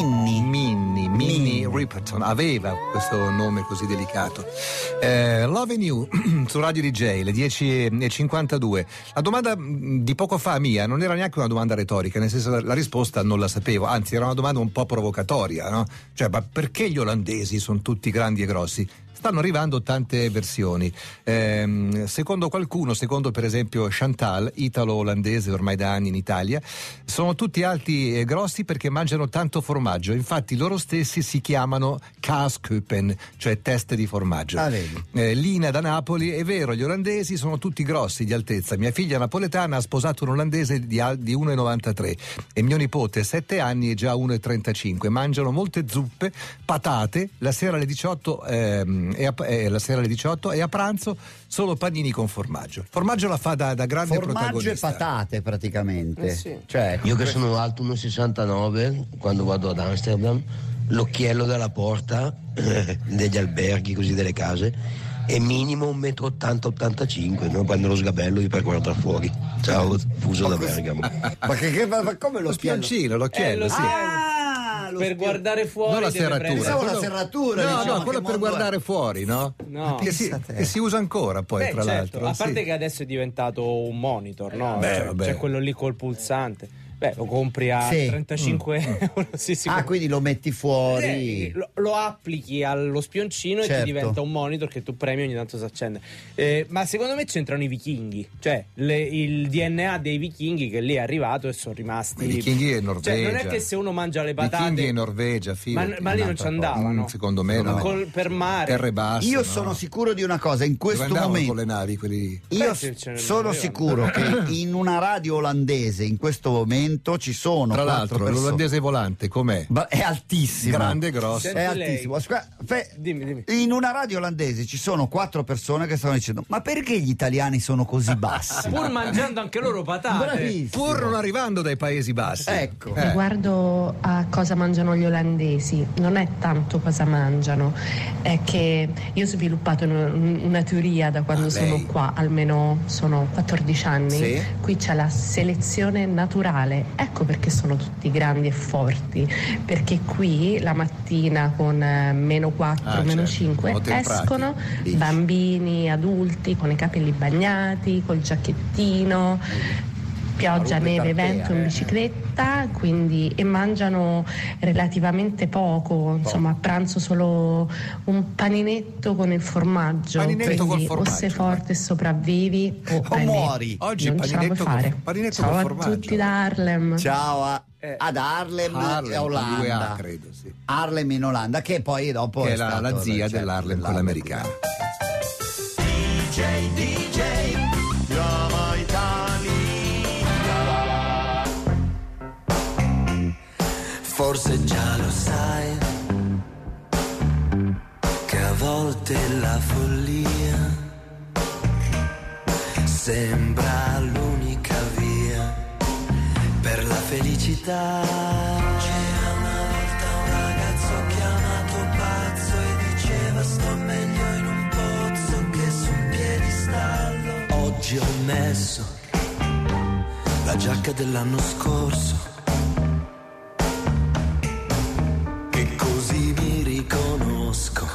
Minnie Riperton aveva questo nome così delicato. Love and You su Radio DJ, le 10:52. La domanda di poco fa mia non era neanche una domanda retorica, nel senso la risposta non la sapevo, anzi era una domanda un po' provocatoria, no? Cioè, ma perché gli olandesi sono tutti grandi e grossi? Stanno arrivando tante versioni. Secondo qualcuno, secondo per esempio Chantal, italo-olandese ormai da anni in Italia, sono tutti alti e grossi perché mangiano tanto formaggio. Infatti loro stessi si chiamano Kaaskuppen, cioè teste di formaggio. Lina da Napoli, è vero, gli olandesi sono tutti grossi di altezza. Mia figlia napoletana ha sposato un olandese di 1,93 e mio nipote 7 anni è già 1,35. Mangiano molte zuppe, patate, la sera alle 18 e a pranzo solo panini con formaggio. Il formaggio la fa da grande protagonista. Formaggio e patate praticamente. Sì. Cioè, io che sono alto 1,69, quando vado ad Amsterdam, l'occhiello della porta degli alberghi, così delle case, è minimo 1,80 m, non prendo lo sgabello per guardare fuori. Ciao, fuso da Bergamo. ma come lo spioncino, l'occhiello, sì. Per guardare fuori, non la serratura. La serratura, no, diciamo, no, quello per guardare fuori, no? No. Che si usa ancora poi, tra l'altro. A parte che adesso è diventato un monitor, no? C'è quello lì col pulsante. Beh, lo compri a 35 euro. Quindi lo metti fuori. Lo applichi allo spioncino e ti diventa un monitor che tu premi ogni tanto si accende. Ma secondo me c'entrano i vichinghi, cioè il DNA dei vichinghi che lì è arrivato e sono rimasti. I vichinghi è Norvegia. Cioè, non è che se uno mangia le patate. I vichinghi è Norvegia, ma lì non ci andavano. Secondo me no. Per mare. Terre basse. Io sono sicuro di una cosa, in questo momento con le navi quelli. Io sono sicuro che in una radio olandese in questo momento ci sono. Tra l'altro, l'olandese volante com'è? È altissimo. Grande e grosso. È altissimo. Dimmi. In una radio olandese ci sono 4 persone che stanno dicendo: ma perché gli italiani sono così bassi? Pur mangiando anche loro patate. Bravissimo. Pur non arrivando dai Paesi Bassi. Ecco. Riguardo a cosa mangiano gli olandesi, non è tanto cosa mangiano, è che io ho sviluppato una teoria da quando sono qua, almeno sono 14 anni. Sì. Qui c'è la selezione naturale. Ecco perché sono tutti grandi e forti, perché qui la mattina con -4, -5 escono bambini, adulti con i capelli bagnati, col giacchettino, pioggia, neve, vento, in bicicletta, e mangiano relativamente poco, insomma a pranzo solo un paninetto con il formaggio, o sei forte e sopravvivi o muori. Oggi non ce la puoi fare. Ciao a tutti da Harlem. Ciao ad Harlem Olanda, credo, sì. Harlem in Olanda, che poi dopo è la zia dell'Harlem, quella americana. DJ Chiama Italia. Forse già lo sai che a volte la follia sembra l'unica via per la felicità. C'era una volta un ragazzo chiamato pazzo e diceva sto meglio in un pozzo che su un piedistallo. Oggi ho messo la giacca dell'anno scorso, che così mi riconosco.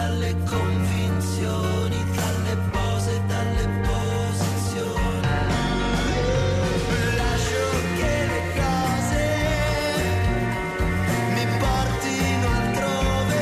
dalle convinzioni, dalle pose, dalle posizioni. Lascio che le cose mi portino altrove.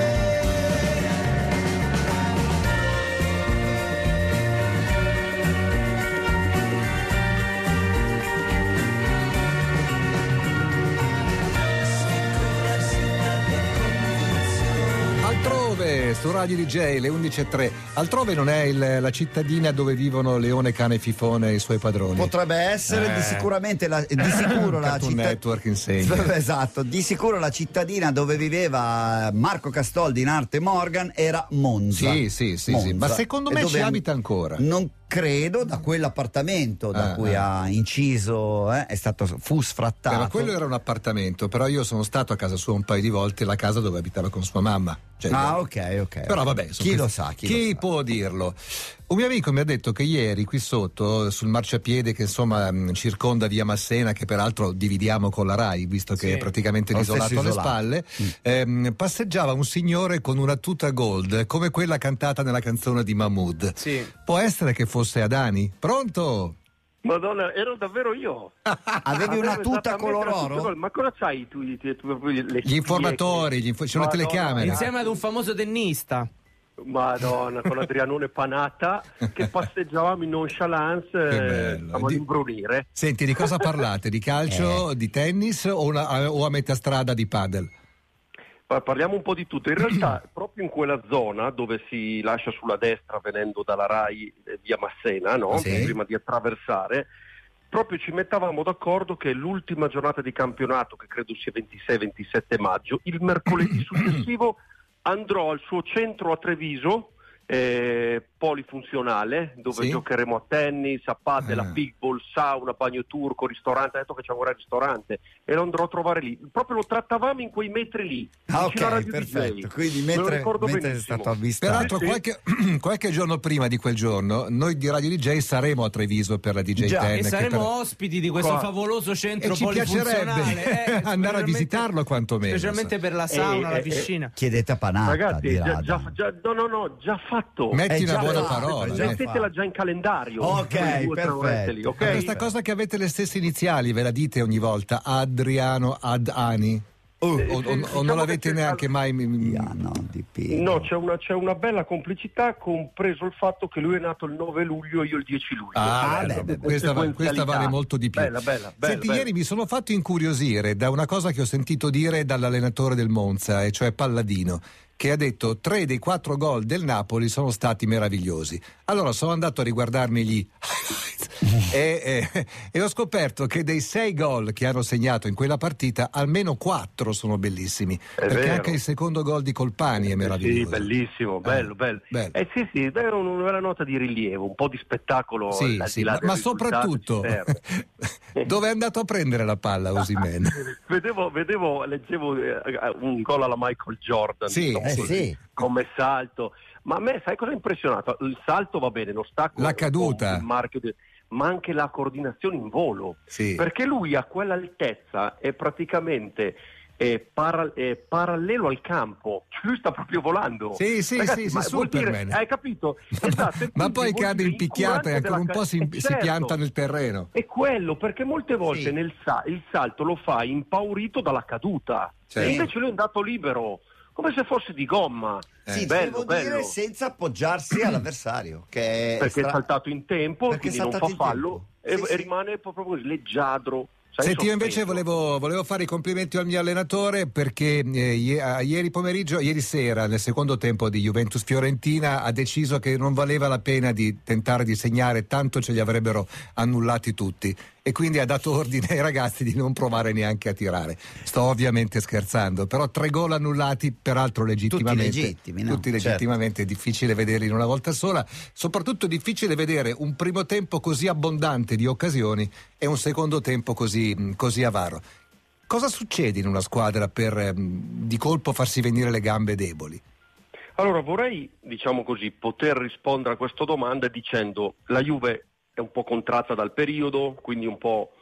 Altrove, su Radio DJ, le 11:03. Altrove non è la cittadina dove vivono Leone, Cane, Fifone e i suoi padroni? Potrebbe essere, di sicuro la Cartoon Network insegna. Esatto, di sicuro la cittadina dove viveva Marco Castoldi in arte Morgan era Monza. Sì. Monza. Ma secondo me ci abita ancora. Non credo, da quell'appartamento da cui ha inciso, fu sfrattato. Però quello era un appartamento, però io sono stato a casa sua un paio di volte, la casa dove abitava con sua mamma. Ok. Però vabbè, chi lo sa. Chi può dirlo? Un mio amico mi ha detto che ieri qui sotto, sul marciapiede che insomma circonda via Massena, che peraltro dividiamo con la Rai, visto che è praticamente isolato alle spalle, passeggiava un signore con una tuta gold, come quella cantata nella canzone di Mahmood. Sì. Può essere che fosse Adani? Pronto? Madonna, ero davvero io. Avevi una tuta color oro? Ma cosa c'hai tu? Gli informatori, c'è una telecamera. Insieme ad un famoso tennista. Madonna, con Adrianone Panatta che passeggiavamo in nonchalance, stavamo ad imbrunire. Senti, di cosa parlate? Di calcio, di tennis o a metà strada di padel? Parliamo un po' di tutto. In realtà proprio in quella zona dove si lascia sulla destra venendo dalla Rai via Massena, no? Sì. Prima di attraversare, proprio ci mettavamo d'accordo che l'ultima giornata di campionato, che credo sia 26-27 maggio, il mercoledì successivo andrò al suo centro a Treviso, polifunzionale, dove giocheremo a tennis, a padel, a pickleball, sauna, bagno turco, ristorante. Ha detto che c'è un ristorante e lo andrò a trovare lì. Proprio lo trattavamo in quei metri lì. Ok, perfetto. Quindi mentre è stato avvistato. Peraltro qualche giorno prima di quel giorno noi di Radio DJ saremo a Treviso per la DJ Ten. E saremo ospiti di questo favoloso centro polifunzionale. Ci piacerebbe andare a visitarlo quantomeno. Specialmente per la sauna, la piscina. Chiedete a Panatta. Ragazzi, già fatto. Metti una buona parola. Mettetela già in calendario. Ok, perfetto. Okay? Questa cosa che avete le stesse iniziali, ve la dite ogni volta? Adriano, Adani? O non l'avete neanche mai? No, c'è una bella complicità, compreso il fatto che lui è nato il 9 luglio e io il 10 luglio. Questa vale molto di più. Bella. Senti, ieri mi sono fatto incuriosire da una cosa che ho sentito dire dall'allenatore del Monza, e cioè Palladino, che ha detto 3 dei 4 gol del Napoli sono stati meravigliosi. Allora sono andato a riguardarmi gli e ho scoperto che dei 6 gol che hanno segnato in quella partita almeno 4 sono bellissimi, perché vero. Anche il secondo gol di Colpani è meraviglioso. Sì, bellissimo, bello. Sì, è una bella nota di rilievo, un po' di spettacolo. Ma soprattutto dove è andato a prendere la palla Osimhen? Leggevo un gol alla Michael Jordan. Come salto, ma a me sai cosa ha impressionato? Il salto va bene, lo stacco, la caduta, ma anche la coordinazione in volo, perché lui a quell'altezza è praticamente parallelo al campo, lui sta proprio volando. Ragazzi, Superman. Hai capito? Esatto, ma poi cade in picchiata e ancora un po' si pianta nel terreno. È quello, perché molte volte il salto lo fa impaurito dalla caduta, e invece lui è andato libero, come se fosse di gomma. Devo dire senza appoggiarsi all'avversario, che perché è saltato in tempo, quindi non fa fallo e rimane proprio così leggiadro. Senti, io invece volevo fare i complimenti al mio allenatore, perché ieri sera, nel secondo tempo di Juventus-Fiorentina, ha deciso che non valeva la pena di tentare di segnare, tanto ce li avrebbero annullati tutti, e quindi ha dato ordine ai ragazzi di non provare neanche a tirare. Sto ovviamente scherzando, però 3 gol annullati, peraltro legittimamente. Tutti legittimamente, è difficile vederli in una volta sola, soprattutto è difficile vedere un primo tempo così abbondante di occasioni e un secondo tempo così avaro. Cosa succede in una squadra per di colpo farsi venire le gambe deboli? Allora vorrei, poter rispondere a questa domanda dicendo: la Juve è un po' contratta dal periodo, quindi un po'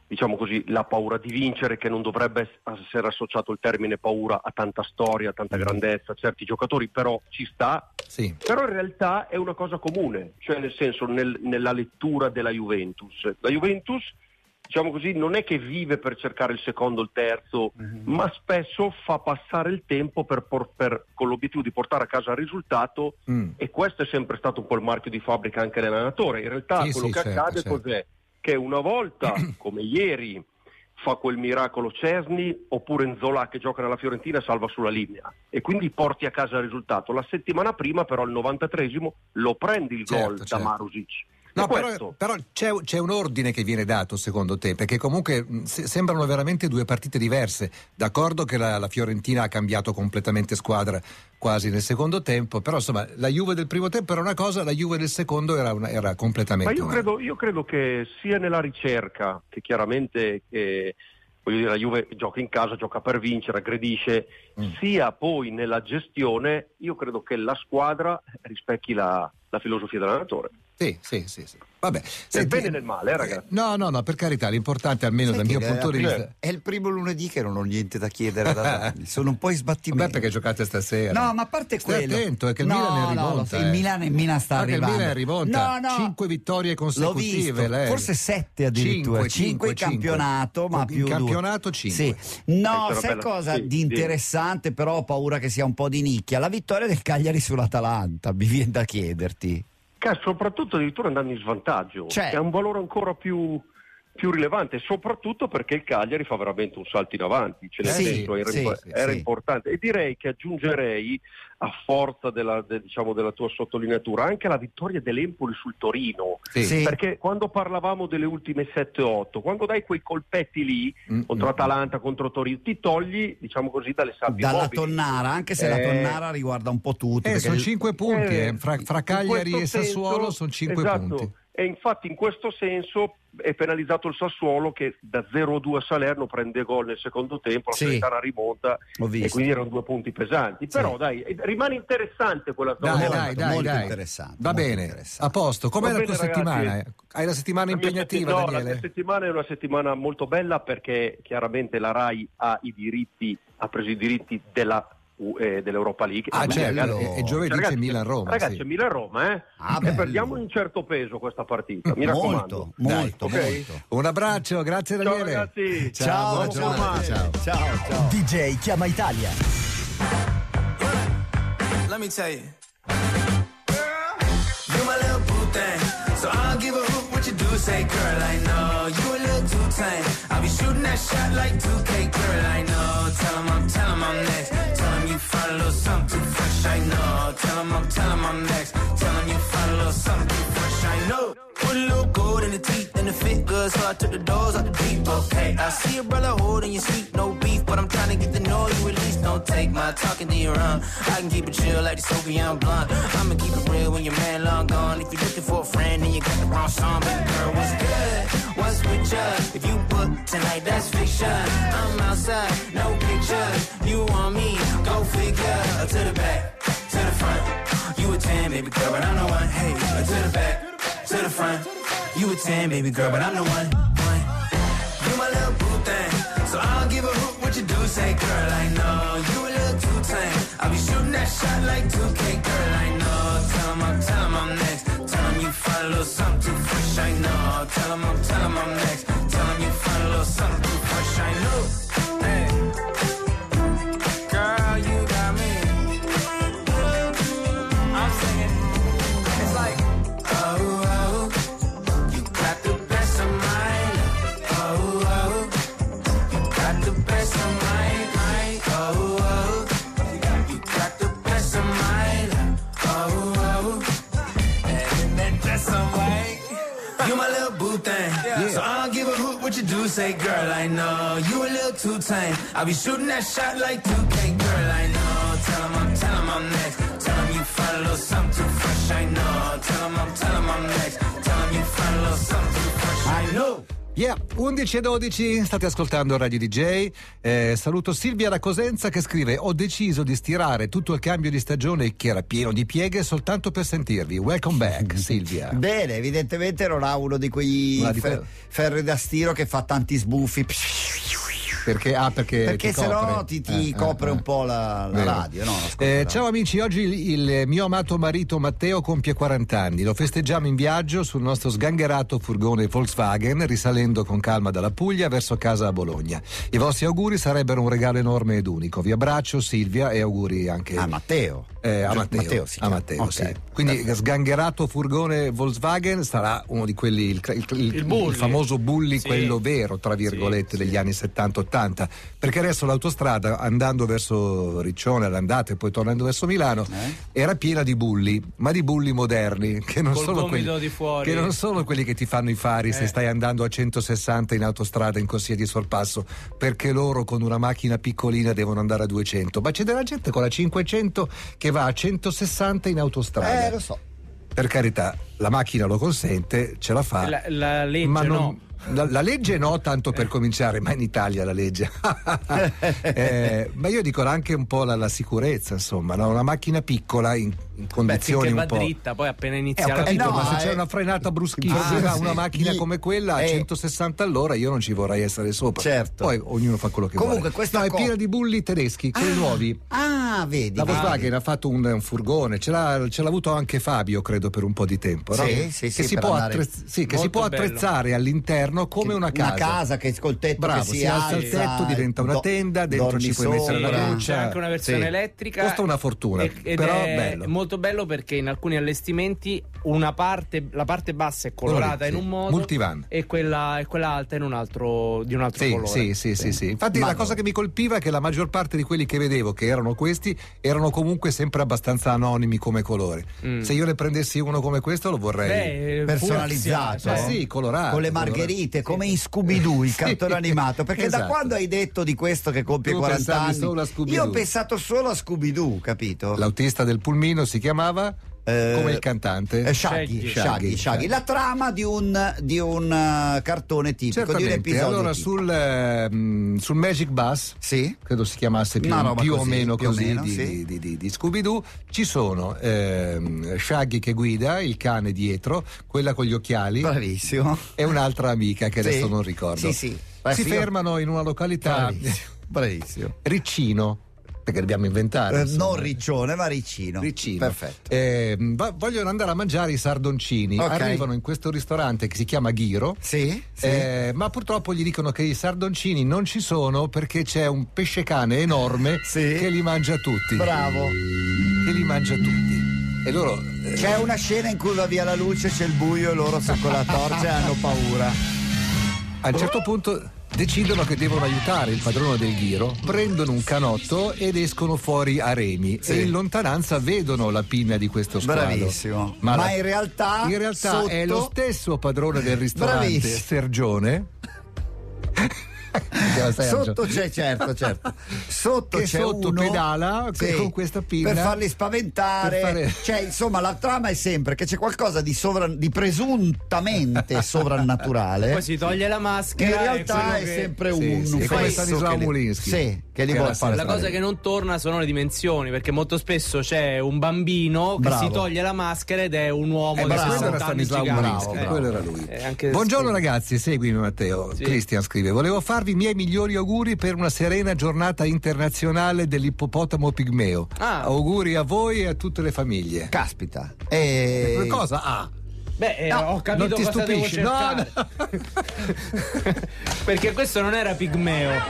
diciamo così, la paura di vincere, che non dovrebbe essere associato il termine paura a tanta storia, a tanta grandezza, a certi giocatori, però ci sta. Sì. Però in realtà è una cosa comune, cioè nel senso nella lettura della Juventus. La Juventus, diciamo così, non è che vive per cercare il secondo o il terzo, ma spesso fa passare il tempo con l'obiettivo di portare a casa il risultato, e questo è sempre stato un po' il marchio di fabbrica anche dell'allenatore. In realtà quello che accade cos'è? Che una volta, come ieri, fa quel miracolo Szczesny, oppure Nzola che gioca nella Fiorentina salva sulla linea e quindi porti a casa il risultato. La settimana prima però al 93esimo lo prendi il gol da Marusic. No, però c'è un ordine che viene dato, secondo te, perché comunque sembrano veramente due partite diverse. D'accordo che la Fiorentina ha cambiato completamente squadra quasi nel secondo tempo, però insomma la Juve del primo tempo era una cosa, la Juve del secondo era completamente Ma io credo che sia nella ricerca, che chiaramente voglio dire, la Juve gioca in casa, gioca per vincere, aggredisce, sia poi nella gestione, io credo che la squadra rispecchi la filosofia dell'allenatore. Sì. Vabbè, nel bene e nel male, ragazzi. No, per carità, l'importante almeno dal mio punto di vista. È il primo lunedì che non ho niente da chiedere da Dani. Sono un po' in sbattimento. Vabbè, perché giocate stasera. No, ma a parte quello. Stai attento, è che il Milan è in rimonta. Il Milan sta arrivando. Il Milan è in rimonta. 5 vittorie consecutive. L'ho visto. Forse 7 addirittura. 5 in campionato, ma più in campionato 5. Sì. No, sai cosa di interessante, però ho paura che sia un po' di nicchia. La vittoria del Cagliari sull'Atalanta, mi viene da chiederti. Soprattutto addirittura andando in svantaggio, che ha un valore ancora più rilevante, soprattutto perché il Cagliari fa veramente un salto in avanti, era importante, e direi che aggiungerei, a forza della tua sottolineatura, anche la vittoria dell'Empoli sul Torino, perché quando parlavamo delle ultime 7-8, quando dai quei colpetti lì contro Atalanta, contro Torino, ti togli, diciamo così, dalle sabbie dalla mobili. Tonnara, anche se la Tonnara riguarda un po' tutti, sono 5 punti fra Cagliari e Sassuolo, sono 5 punti. E infatti in questo senso è penalizzato il Sassuolo, che da 0-2 a Salerno prende gol nel secondo tempo, la Salernitana rimonta, e quindi erano 2 punti pesanti. Però dai, rimane interessante quella zona. Dai, molto interessante. Va bene, a posto. Com'è la tua settimana? Hai la settimana impegnativa, Daniele? La mia settimana è una settimana molto bella, perché chiaramente la RAI ha preso i diritti dell'Europa League. E giovedì c'è Milan-Roma. Ragazzi, c'è Milan-Roma, e perdiamo un certo peso questa partita, mi raccomando. Molto. Un abbraccio, grazie Daniele. Ciao ragazzi. Ciao. DJ Chiama Italia. Let me tell you, you're my little boo thing, so I don't give a hoot what you do. Say, girl, I know you a little too tame. I'll be shooting that shot like 2K, girl, I know. Tell him I'm next. Tell him you find a little something too fresh, I know. Tell him I'm next. Tell him you find a little something too fresh, I know. Put a little gold in the teeth and the fit good, so I took the doors out the deep, okay. I see your brother holding your seat, no beef, but I'm trying to get to know you at least. Don't take my talking to your own. I can keep it chill like the Soviet blunt. I'ma keep it real when your man long gone. If you're looking for a friend, then you got the wrong song. Baby girl, what's good? What's with you? If you book tonight, that's fiction. I'm outside, no pictures. You want me? Go figure. To the back, to the front. You a 10, baby girl, but I'm the one. Hey, to the back, to the front. You a 10, baby girl, but I'm the one. You my little boo thing, so I don't give a hoot what you do. Say, girl, I know you a little too tame. I'll be shooting that shot like 2K, girl, I know. Tell him I'm next. Tell him you find a little something too fresh, I know. Tell him I'm next. Tell him you find a little something too fresh, I know. Hey, girl, you got me. I'm singing. It's like, oh, you got the best of mine. Oh, you got the best of mine. Oh, you got the best of mine. Oh, and that's some way. You my little boo thing, so I don't give a hoot what you do. Say, girl, I know you a little too tame. I'll be shooting that shot like 2K, girl, I know. Tell him I'm next. Tell him you find a little something too fresh, I know. Tell him I'm next. Tell him you find a little something too fresh, I know. 11:12, state ascoltando Radio DJ. Saluto Silvia da Cosenza che scrive: ho deciso di stirare tutto il cambio di stagione che era pieno di pieghe soltanto per sentirvi. Welcome back, Silvia. Bene, evidentemente non ha uno di quei ferri da stiro che fa tanti sbuffi. Perché se no ti copre un po' la radio, no? Ciao amici, oggi il mio amato marito Matteo compie 40 anni. Lo festeggiamo in viaggio sul nostro sgangherato furgone Volkswagen, risalendo con calma dalla Puglia verso casa a Bologna. I vostri auguri sarebbero un regalo enorme ed unico. Vi abbraccio, Silvia, e auguri anche a Matteo. A Matteo, okay. Sì. Quindi sgangherato furgone Volkswagen sarà uno di quelli, il famoso bulli, sì, quello vero, tra virgolette, sì, degli anni 70-80, perché adesso l'autostrada andando verso Riccione all'andata e poi tornando verso Milano era piena di bulli, ma di bulli moderni, che non sono quelli di fuori, che non sono quelli che ti fanno i fari se stai andando a 160 in autostrada in corsia di sorpasso, perché loro con una macchina piccolina devono andare a 200, ma c'è della gente con la 500 che va a 160 in autostrada. Lo so. Per carità, la macchina lo consente, ce la fa. La legge ma no. La legge no, tanto per cominciare, ma in Italia la legge. Ma io dico anche un po' la sicurezza, insomma, no? Una macchina piccola in condizioni va un po'. dritta, poi appena inizia ho capito, ma se c'è una frenata bruschissima, una macchina come quella a 160 all'ora, io non ci vorrei essere sopra. Certo. Poi ognuno fa quello che vuole. Questa è piena di bulli tedeschi, quelli nuovi. Vedi. La Volkswagen ha fatto un furgone, ce l'ha avuto anche Fabio, credo, per un po' di tempo, no? Sì, che si può attrezzare all'interno come una casa. Una casa che col tetto che si alza il tetto, diventa una tenda, dentro ci puoi mettere la doccia. C'è anche una versione elettrica. Costa una fortuna, però è bello. Molto bello perché in alcuni allestimenti la parte bassa è colorata in un modo, multivan, e quella alta in un altro colore. Sì. Infatti la cosa che mi colpiva è che la maggior parte di quelli che vedevo che erano questi erano comunque sempre abbastanza anonimi come colore. Se io ne prendessi uno come questo lo vorrei personalizzato, colorato, con le margherite, come in Scooby-Doo, il cartone animato, perché da quando hai detto di questo che compie 40 anni io ho pensato solo a Scooby-Doo, capito? L'autista del pulmino si chiamava come il cantante Shaggy. La trama di un cartone tipico, di un episodio. Allora sul Magic Bus, credo si chiamasse più o meno di Scooby-Doo, ci sono Shaggy che guida, il cane dietro, quella con gli occhiali, bravissimo, e un'altra amica che adesso non ricordo. Si fermano in una località, bravissimo. Riccino, perché dobbiamo inventare, non Riccione ma Riccino. Perfetto. Vogliono andare a mangiare i sardoncini. Arrivano in questo ristorante che si chiama Ghiro, ma purtroppo gli dicono che i sardoncini non ci sono perché c'è un pesce cane enorme che li mangia tutti. Bravo. Che li mangia tutti. E loro c'è una scena in cui va via la luce, c'è il buio e loro sono con la torcia e hanno paura. A un certo punto decidono che devono aiutare il padrone del Ghiro, prendono un canotto ed escono fuori a remi e in lontananza vedono la pinna di questo squalo. Bravissimo. Ma in realtà sotto è lo stesso padrone del ristorante, Sergione. Sotto c'è certo sotto c'è uno pedala con questa pinna per farli spaventare, cioè insomma la trama è sempre che c'è qualcosa di presuntamente sovrannaturale, poi si toglie la maschera, in realtà è sempre un come Stanislao Molinsky che li vuole fare. La cosa che non torna sono le dimensioni, perché molto spesso c'è un bambino che si toglie la maschera ed è un uomo che era Stanislao Molinsky, quello era lui. Buongiorno ragazzi, seguimi Matteo. Cristian scrive: volevo farvi i miei migliori auguri per una serena giornata internazionale dell'ippopotamo pigmeo. Auguri a voi e a tutte le famiglie. Caspita. Cosa? Ho capito, non ti cosa stupisci? No. Perché questo non era pigmeo. È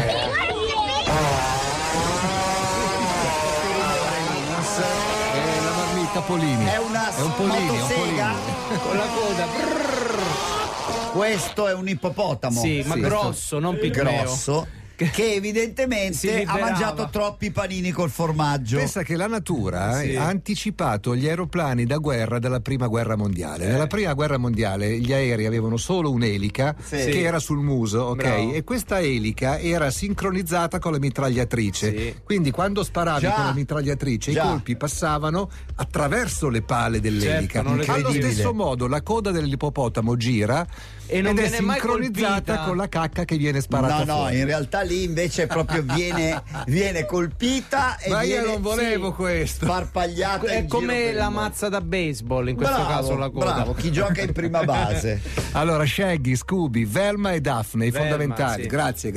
la marmitta Polini. È un polini con la coda. Questo è un ippopotamo. Ma grosso, non pigmeo. Grosso. che evidentemente ha mangiato troppi panini col formaggio. Pensa che la natura ha anticipato gli aeroplani da guerra della prima guerra mondiale. Nella prima guerra mondiale gli aerei avevano solo un'elica che era sul muso, ok? Bravo. E questa elica era sincronizzata con la mitragliatrice. Quindi quando sparavi con la mitragliatrice i colpi passavano attraverso le pale dell'elica. Allo stesso modo la coda dell'ippopotamo gira e non ed è viene mai sincronizzata con la cacca che viene sparata no, fuori. In realtà lì invece proprio viene colpita e ma viene, io non volevo questo, sparpagliata è come la mazza da baseball in questo caso la coda. Bravo, chi gioca in prima base. Allora Shaggy, Scooby, Velma e Daphne, i fondamentali. Grazie.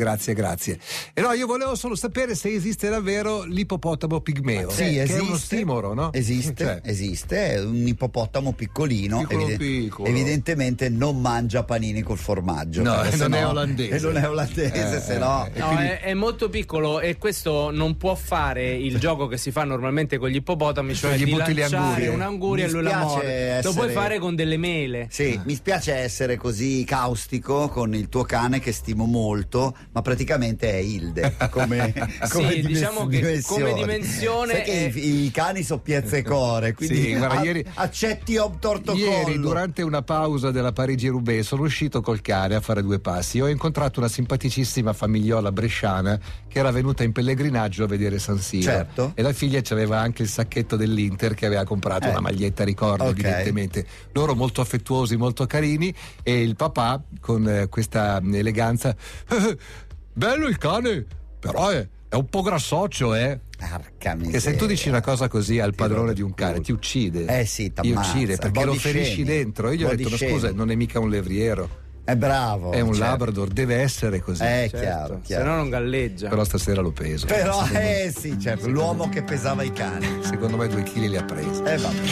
E no, io volevo solo sapere se esiste davvero l'ippopotamo pigmeo, che è uno stimolo, no? Esiste, è un ippopotamo piccolino. Evidentemente non mangia panini col formaggio. No, non è olandese. Se no. È molto piccolo e questo non può fare il gioco che si fa normalmente con gli ippopotami, cioè gli di butti lanciare un'anguria e lui la morde. Lo puoi fare con delle mele. Sì, mi spiace essere così caustico con il tuo cane che stimo molto, ma praticamente è Hilde come diciamo che come dimensione i cani sono piazzecore, quindi ieri, accetti un tortocollo. Ieri durante una pausa della Parigi-Roubaix sono uscito col cane a fare 2 passi. Ho incontrato una simpaticissima famigliola bresciana che era venuta in pellegrinaggio a vedere San Siro, e la figlia c'aveva anche il sacchetto dell'Inter che aveva comprato, una maglietta ricordo, evidentemente. Loro molto affettuosi, molto carini, e il papà con questa eleganza bello il cane, però è un po' grassoccio, che se tu dici una cosa così al padrone di un cane ti uccide. Ti uccide perché lo ferisci dentro. E io gli ho detto ma scusa, non è mica un levriero, è bravo, è un Labrador, deve essere così, chiaro. Se no non galleggia. Però stasera l'ho preso, certo, l'uomo che pesava i cani secondo me 2 chili li ha presi.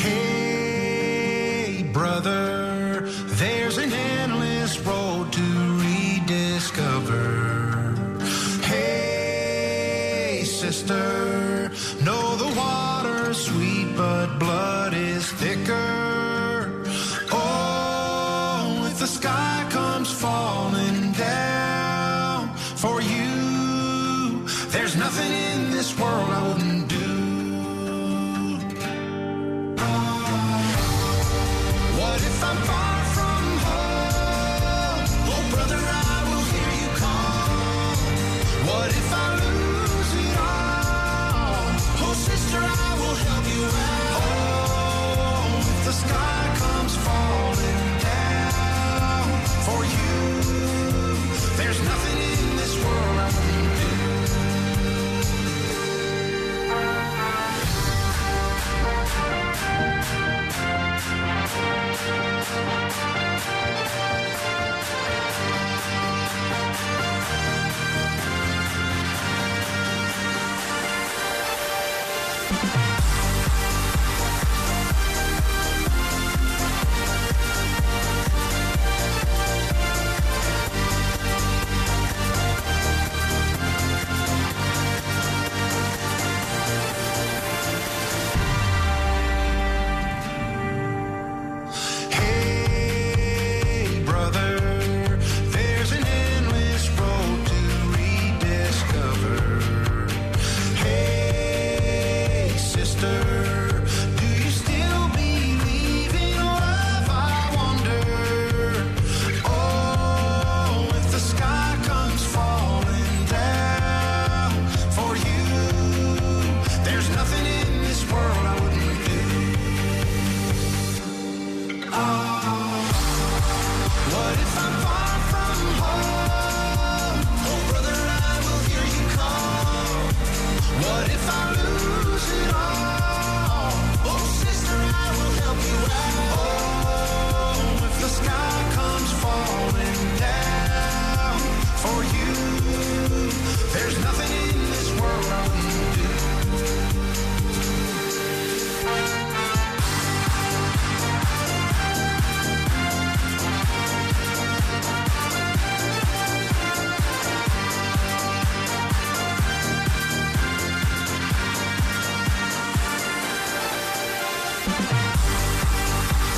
Hey brother, there's an endless road to rediscover. Hey sister, know the water's sweet but blood is thicker. Oh, if the sky comes falling down for you, there's nothing in this world I wouldn't do. What if I'm far from home? Oh brother, I will hear you call. What if I lose it all?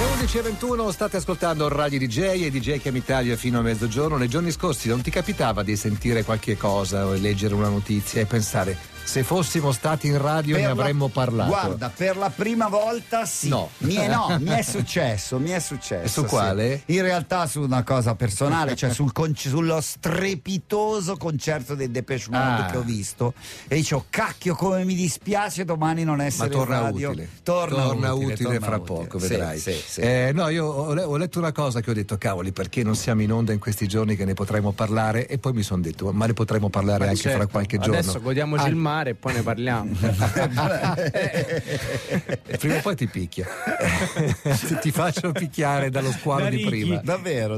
11:21, state ascoltando Radio DJ e DJ Chiama Italia fino a mezzogiorno. Nei giorni scorsi non ti capitava di sentire qualche cosa o leggere una notizia e pensare: se fossimo stati in radio ne avremmo parlato? Guarda, per la prima volta sì. No. Mi è successo. E su quale? In realtà su una cosa personale, cioè sullo strepitoso concerto dei Depeche Mode che ho visto, e dicevo: cacchio, come mi dispiace domani non essere in radio. Utile. Torna utile fra poco, vedrai. Sì. No, io ho letto una cosa che ho detto: cavoli, perché non siamo in onda in questi giorni che ne potremo parlare? E poi mi sono detto: ma ne potremo parlare anche fra qualche giorno. Adesso godiamoci il mare e poi ne parliamo. Prima o poi ti picchia. Ti faccio picchiare dallo squalo di prima. Davvero?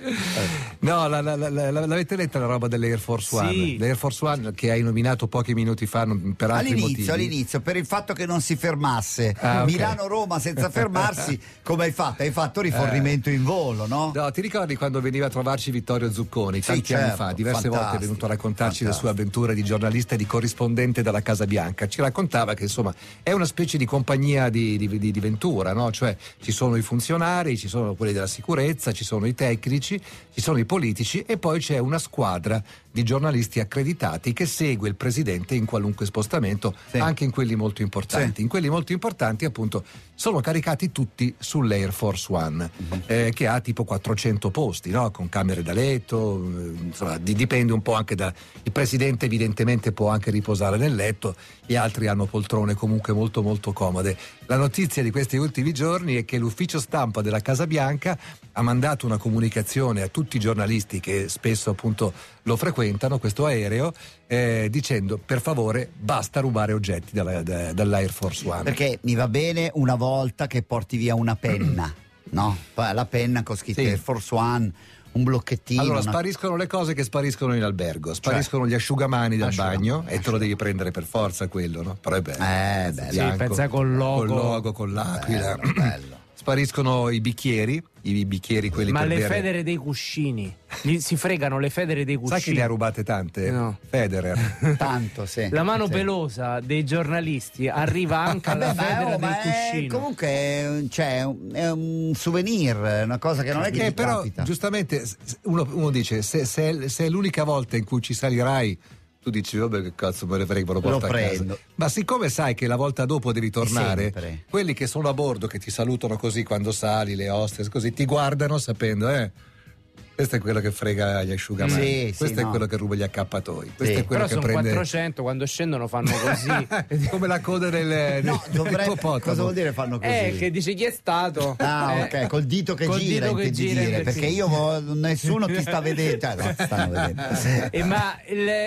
No, l'avete letta la roba dell'Air Force One? Sì. L'Air Force One che hai nominato pochi minuti fa per altri motivi. All'inizio, per il fatto che non si fermasse. Okay. Milano-Roma senza fermarsi, come hai fatto? Hai fatto rifornimento in volo, no? No, ti ricordi quando veniva a trovarci Vittorio Zucconi tanti anni fa? Diverse volte è venuto a raccontarci le sue avventure di giornalista e di corrispondente dalla Casa Bianca. Ci raccontava che insomma è una specie di compagnia di Ventura, no? Cioè ci sono i funzionari, ci sono quelli della sicurezza, ci sono i tecnici, ci sono i politici e poi c'è una squadra di giornalisti accreditati che segue il presidente in qualunque spostamento, anche in quelli molto importanti. In quelli molto importanti appunto sono caricati tutti sull'Air Force One, che ha tipo 400 posti, no? Con camere da letto, insomma, dipende un po' anche il presidente evidentemente può anche riposare nel letto, gli altri hanno poltrone comunque molto molto comode. La notizia di questi ultimi giorni è che l'ufficio stampa della Casa Bianca ha mandato una comunicazione a tutti i giornalisti che spesso appunto lo frequentano, questo aereo, dicendo: per favore basta rubare oggetti dall'Air Force One. Perché mi va bene una volta che porti via una penna, no? La penna con scritto Air Force One, un blocchettino. Allora spariscono le cose che spariscono in albergo, spariscono gli asciugamani del bagno e te lo devi prendere per forza quello, no? Però è bello. Sì, pensa col logo, con l'aquila. Bello. Spariscono i bicchieri quelli ma per le bere. Federe dei cuscini si fregano le federe dei cuscini. Sai che le ha rubate tante? No. Federer. Tanto, sì. La mano pelosa dei giornalisti arriva anche alla federa del cuscino. Comunque è un souvenir, una cosa che non è che ti però capita. Giustamente uno dice se è l'unica volta in cui ci salirai, tu dici: vabbè, che cazzo me ne frega, lo porto a casa. Ma siccome sai che la volta dopo devi tornare, quelli che sono a bordo, che ti salutano così quando sali, le hostess così, ti guardano sapendo questo è quello che frega gli asciugamani, questo è quello che ruba gli accappatoi, questo è quello però che sono prende 400, quando scendono fanno così. come la coda del cosa vuol dire fanno così? Che dice chi è stato. Ok, col dito che gira, intendi dire, perché nessuno ti sta vedendo, stanno vedendo. Ma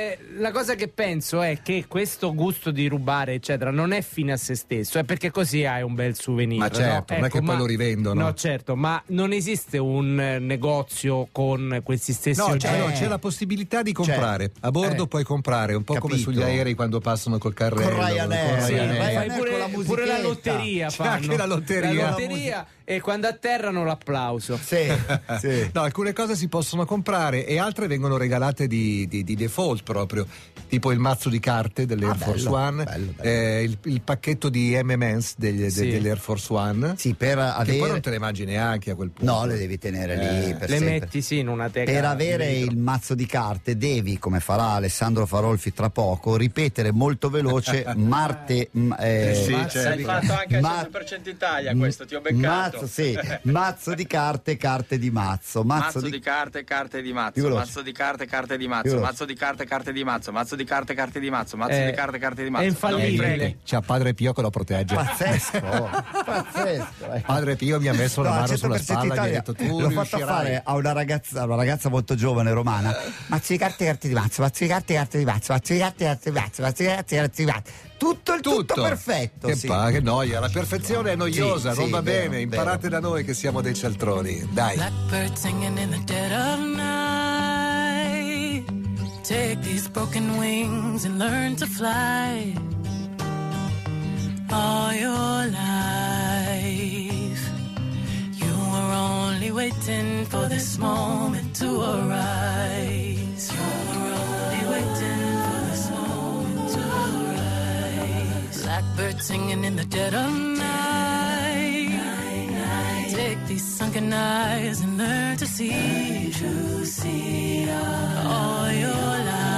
la cosa che penso è che questo gusto di rubare eccetera non è fine a se stesso, è perché così hai un bel souvenir. Ma certo, non è che poi lo rivendono. No, certo, ma non esiste un negozio con questi stessi oggetti. C'è la possibilità di comprare a bordo, puoi comprare un po' come sugli aerei quando passano col carrello, con Ryanair, pure la lotteria fanno. C'è anche la lotteria e quando atterrano l'applauso. Sì. No, alcune cose si possono comprare e altre vengono regalate di default proprio, tipo il mazzo di carte dell'Air Force One, bello. Il pacchetto di M&M's dell'Air Force One, per avere... che poi non te le mangi neanche a quel punto. No, le devi tenere lì per le sempre. metti in una teca. Per avere il mazzo di carte devi, come farà Alessandro Farolfi tra poco, ripetere molto veloce Marte. Hai fatto anche al 100% Italia questo, ti ho beccato. Mazzo di carte, carte di mazzo. Mazzo di carte, carte di mazzo. Mazzo di carte, carte di mazzo. Mazzo di carte, carte di mazzo. Mazzo di carte, carte di mazzo. Mazzo di carte, carte di mazzo. È infallibile. C'ha Padre Pio che lo protegge. Pazzesco. Padre Pio mi ha messo la mano sulla spalla e mi ha detto: tu l'ho fatto fare a una ragazza molto giovane romana. Mazzo di carte, carte di mazzo. Mazzo di carte, carte di mazzo. Mazzo di carte, carte di mazzo. Mazzo di carte, carte di mazzo. Tutto perfetto. Che noia, la perfezione è noiosa, non va bene. Imparate da noi che siamo dei cialtroni, dai. Blackbird singing in the dead of night. Take these broken wings and learn to fly. All your life you were only waiting for this moment to arise. You were only waiting for this moment to arise. Blackbird singing in the dead of night. Take these sunken eyes and learn to see all your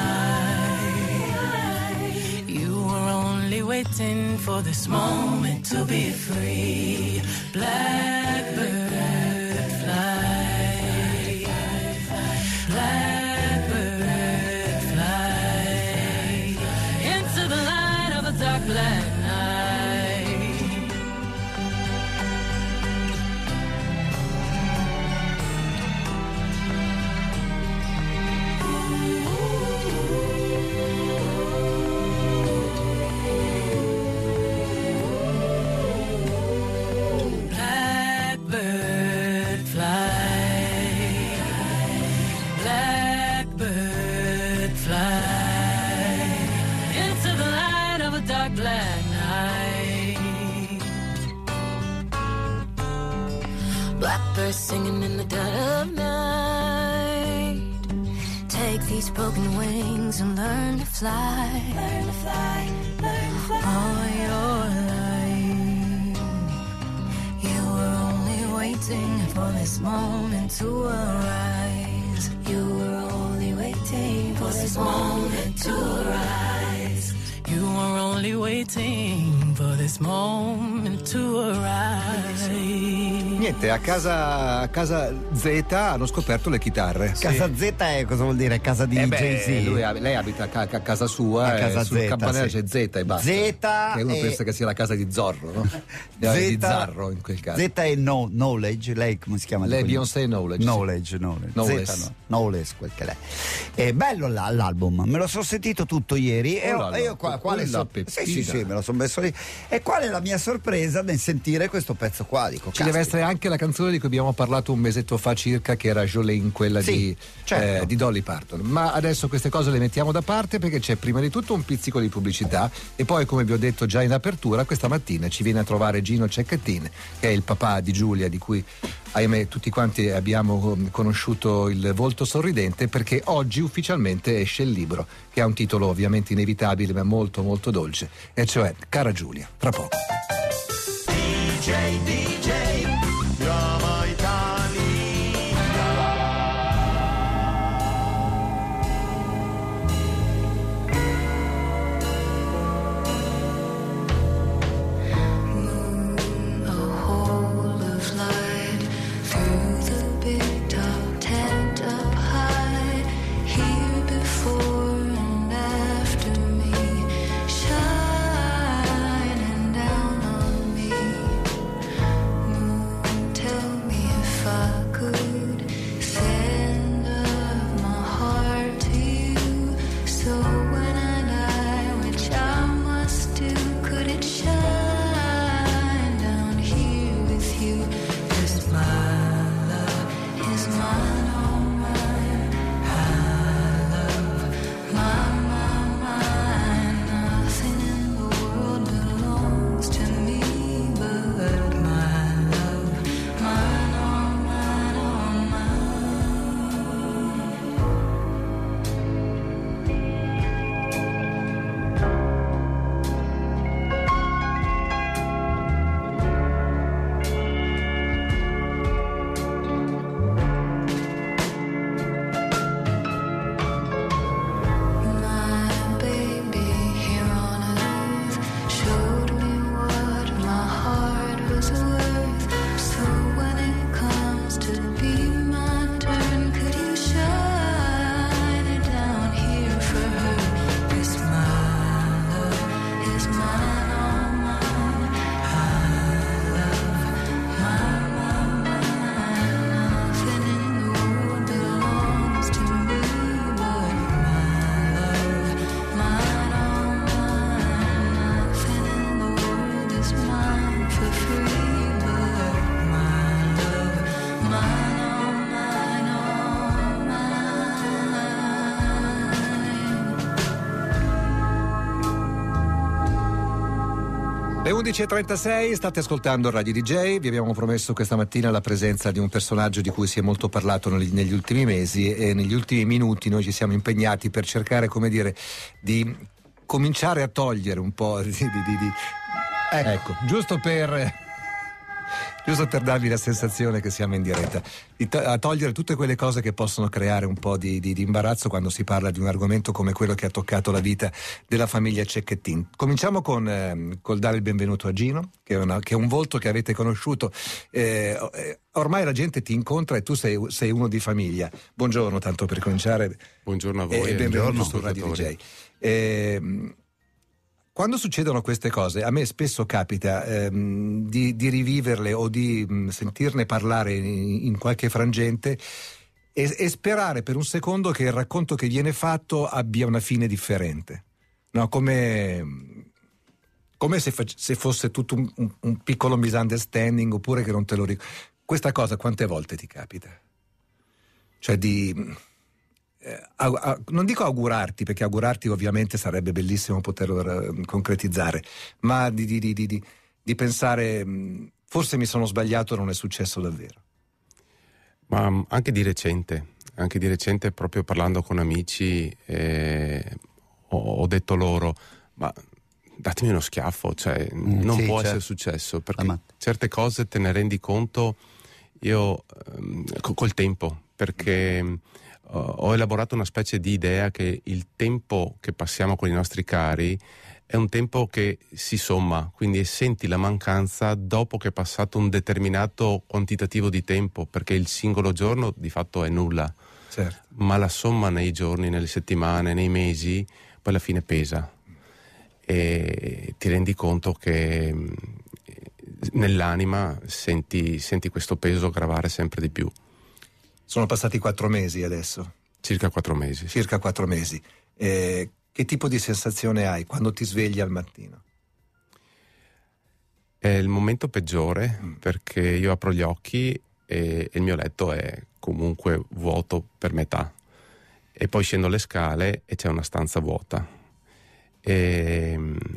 life. You were only waiting for this moment to be free. Blackbird fly, blackbird fly into the light of a dark black night. Blackbird fly, blackbird fly into the light of a dark black night. Blackbird singing in the dead of night. Take these broken wings and learn to fly. Learn to fly, learn to fly. All your life, you were only waiting for this moment to arise. You were only waiting for this moment to arise. You were only waiting for this moment to arise. Niente, a casa Z hanno scoperto le chitarre. Casa Z è, cosa vuol dire? Casa di Jay-Z? Lei abita a casa sua, a casa sul Z, campanello sì. c'è Z e basta. Z che uno pensa che sia la casa di Zorro, no? Di Zarro in quel caso. Z è Knowledge, lei come si chiama? Lei Beyoncé Knowledge. Knowledge. Knowledge, quel che lei. È bello l'album, me lo sono sentito tutto ieri e io quale sì, me lo sono messo lì. E qual è la mia sorpresa nel sentire questo pezzo qua? Dico, ci deve essere anche la canzone di cui abbiamo parlato un mesetto fa circa, che era Jolene, quella di Dolly Parton. Ma adesso queste cose le mettiamo da parte, perché c'è prima di tutto un pizzico di pubblicità e poi, come vi ho detto già in apertura, questa mattina ci viene a trovare Gino Cecchettin, che è il papà di Giulia, di cui ahimè tutti quanti abbiamo conosciuto il volto sorridente, perché oggi ufficialmente esce il libro, che ha un titolo ovviamente inevitabile ma molto molto dolce, e cioè Cara Giulia. Tra poco. DJ chiama Italia. Moon, a hole of light through the big top tent up high, here before and after me, shining down on me. Moon, tell me if I could send up my heart to you, so when I die, which I must do, could it shine down here with you? 'Cause my love is mine, all mine. I love mine. Nothing in the world belongs to me but my love, mine, all mine, all mine. My baby here on earth showed me what my heart was worth. So when it comes to be my turn, could you shine it down here for her? 'Cause my love is mine, all mine. I love mine. Nothing in the world belongs to me but my love, mine, all mine. Nothing in the world is mine for free but my love, mine, all mine, all mine. Le 11.36, state ascoltando Radio DJ. Vi abbiamo promesso questa mattina la presenza di un personaggio di cui si è molto parlato negli ultimi mesi, e negli ultimi minuti noi ci siamo impegnati per cercare, come dire, di cominciare a togliere un po' ecco, giusto per giusto per darvi la sensazione che siamo in diretta, a togliere tutte quelle cose che possono creare un po' di imbarazzo quando si parla di un argomento come quello che ha toccato la vita della famiglia Cecchettin. Cominciamo col dare il benvenuto a Gino, che è un volto che avete conosciuto. Ormai la gente ti incontra e tu sei uno di famiglia. Buongiorno, tanto per cominciare. Buongiorno a voi e benvenuto su Radio DJ. Quando succedono queste cose, a me spesso capita di riviverle o di sentirne parlare in qualche frangente e sperare per un secondo che il racconto che viene fatto abbia una fine differente. No, come se fosse tutto un piccolo misunderstanding, oppure che non te lo ricordi. Questa cosa quante volte ti capita? Cioè non dico augurarti, perché augurarti ovviamente sarebbe bellissimo poterlo concretizzare, ma di pensare forse mi sono sbagliato, non è successo davvero. Ma anche di recente proprio parlando con amici ho detto loro: ma datemi uno schiaffo, cioè non può essere successo, perché certe cose te ne rendi conto io col tempo, perché ho elaborato una specie di idea che il tempo che passiamo con i nostri cari è un tempo che si somma, quindi senti la mancanza dopo che è passato un determinato quantitativo di tempo, perché il singolo giorno di fatto è nulla, certo, ma la somma nei giorni, nelle settimane, nei mesi, poi alla fine pesa e ti rendi conto che nell'anima senti questo peso gravare sempre di più. Sono passati 4 mesi adesso. Circa 4 mesi. Circa 4 mesi. Che tipo di sensazione hai quando ti svegli al mattino? È il momento peggiore, perché io apro gli occhi e il mio letto è comunque vuoto per metà. E poi scendo le scale e c'è una stanza vuota. Ci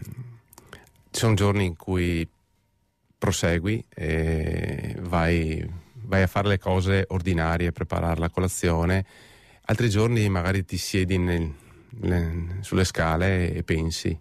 sono giorni in cui prosegui e vai a fare le cose ordinarie, preparare la colazione. Altri giorni magari ti siedi sulle scale e pensi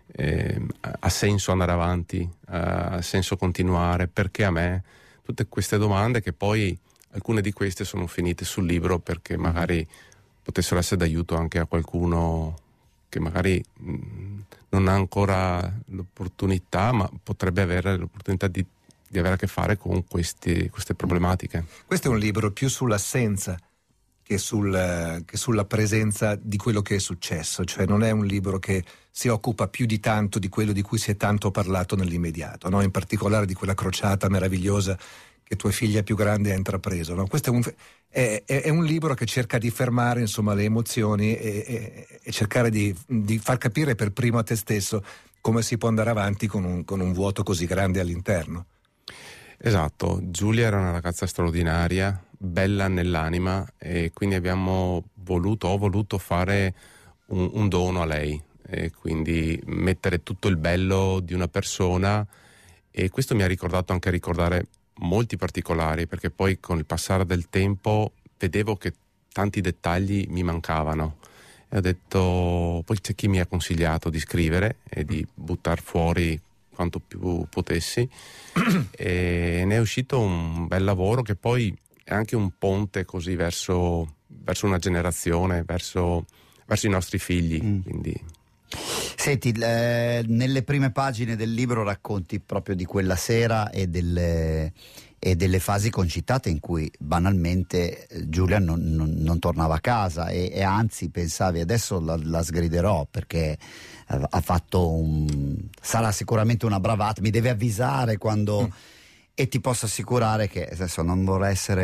ha senso andare avanti, ha senso continuare, perché a me? Tutte queste domande, che poi alcune di queste sono finite sul libro perché magari potessero essere d'aiuto anche a qualcuno che magari non ha ancora l'opportunità, ma potrebbe avere l'opportunità di avere a che fare con queste problematiche. Questo è un libro più sull'assenza che sulla presenza di quello che è successo, cioè non è un libro che si occupa più di tanto di quello di cui si è tanto parlato nell'immediato, no? In particolare di quella crociata meravigliosa che tua figlia più grande ha intrapreso, no? Questo è un libro che cerca di fermare, insomma, le emozioni e cercare di far capire per primo a te stesso come si può andare avanti con un vuoto così grande all'interno. Esatto, Giulia era una ragazza straordinaria, bella nell'anima, e quindi ho voluto fare un dono a lei, e quindi mettere tutto il bello di una persona, e questo mi ha ricordato anche ricordare molti particolari, perché poi con il passare del tempo vedevo che tanti dettagli mi mancavano e ho detto, poi c'è chi mi ha consigliato di scrivere e di buttar fuori quanto più potessi e ne è uscito un bel lavoro che poi è anche un ponte così verso una generazione, verso i nostri figli. Quindi. Senti, nelle prime pagine del libro racconti proprio di quella sera e delle fasi concitate in cui banalmente Giulia non tornava a casa e anzi pensavi adesso la sgriderò perché ha fatto sarà sicuramente una bravata, mi deve avvisare quando e ti posso assicurare che adesso non vorrei essere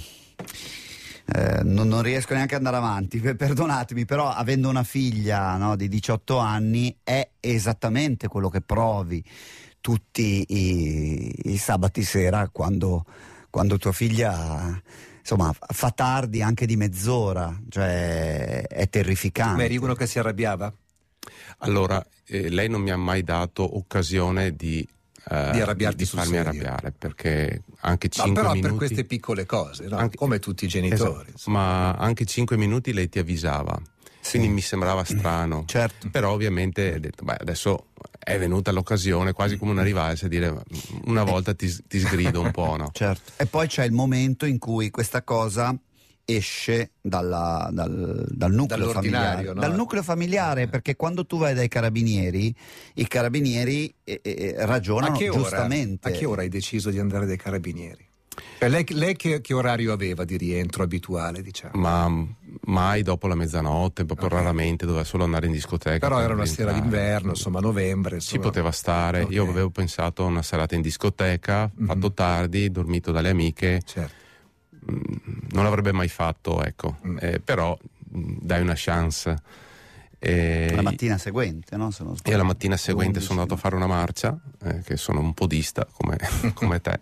non riesco neanche ad andare avanti, perdonatemi, però avendo una figlia, no, di 18 anni è esattamente quello che provi tutti i sabati sera quando tua figlia insomma fa tardi anche di mezz'ora, cioè è terrificante. Ma eri uno che si arrabbiava? Allora, lei non mi ha mai dato occasione di farmi arrabbiare, perché anche 5 minuti... Però per queste piccole cose, no? Come tutti i genitori. Esatto, ma anche 5 minuti lei ti avvisava. quindi mi sembrava strano. Certo. Però ovviamente ho detto, adesso è venuta l'occasione, quasi come una rivalsa, a dire una volta ti sgrido un po', no? Certo. E poi c'è il momento in cui questa cosa esce dal nucleo familiare, no? Dal nucleo familiare, perché quando tu vai dai carabinieri, i carabinieri ragionano giustamente. A che ora hai deciso di andare dai carabinieri? Lei che orario aveva di rientro abituale, diciamo? Ma mai dopo la mezzanotte, proprio raramente, doveva solo andare in discoteca. Però era una sera d'inverno, insomma, novembre. Insomma. Si poteva stare. Okay. Io avevo pensato a una serata in discoteca, fatto tardi, dormito dalle amiche. Certo. Non l'avrebbe mai fatto, ecco. Però dai una chance. La mattina seguente, no? Se non sbaglio. Io la mattina seguente sono andato a fare una marcia, che sono un podista come te.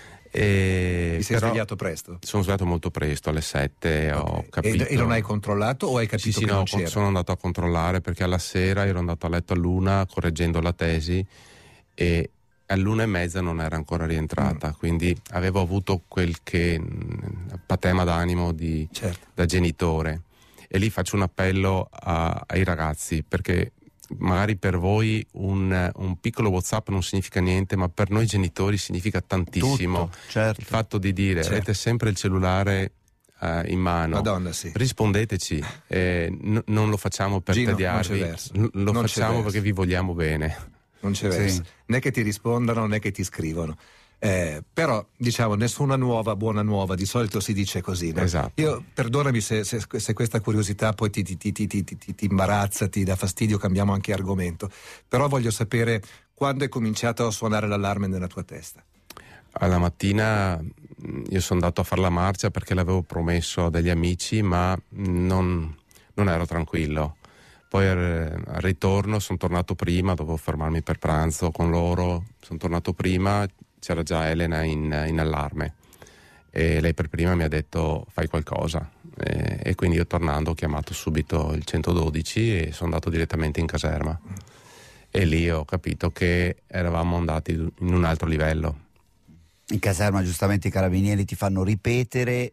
Ti sei svegliato presto? Sono svegliato molto presto, alle 7 ho capito. E non hai controllato o hai capito che non c'era? Sono andato a controllare, perché alla sera ero andato a letto all'1 correggendo la tesi e all'1:30 non era ancora rientrata, quindi avevo avuto quel che patema d'animo da genitore. E lì faccio un appello ai ragazzi, perché magari per voi un piccolo WhatsApp non significa niente, ma per noi genitori significa tantissimo. Tutto, certo. Il fatto di dire avete sempre il cellulare in mano, Madonna, sì. Rispondeteci, non lo facciamo per tediarvi, lo facciamo perché vi vogliamo bene. Non c'è verso, né che ti rispondano né che ti scrivono. Però diciamo nessuna buona nuova, di solito si dice così, no? Esatto. Io perdonami se questa curiosità poi ti imbarazza, ti dà fastidio, cambiamo anche argomento, però voglio sapere quando è cominciato a suonare l'allarme nella tua testa. Alla mattina io sono andato a fare la marcia perché l'avevo promesso a degli amici, ma non ero tranquillo. Poi al ritorno sono tornato prima, dovevo fermarmi per pranzo con loro, sono tornato prima, c'era già Elena in allarme e lei per prima mi ha detto fai qualcosa, e quindi io tornando ho chiamato subito il 112 e sono andato direttamente in caserma e lì ho capito che eravamo andati in un altro livello. In caserma giustamente i carabinieri ti fanno ripetere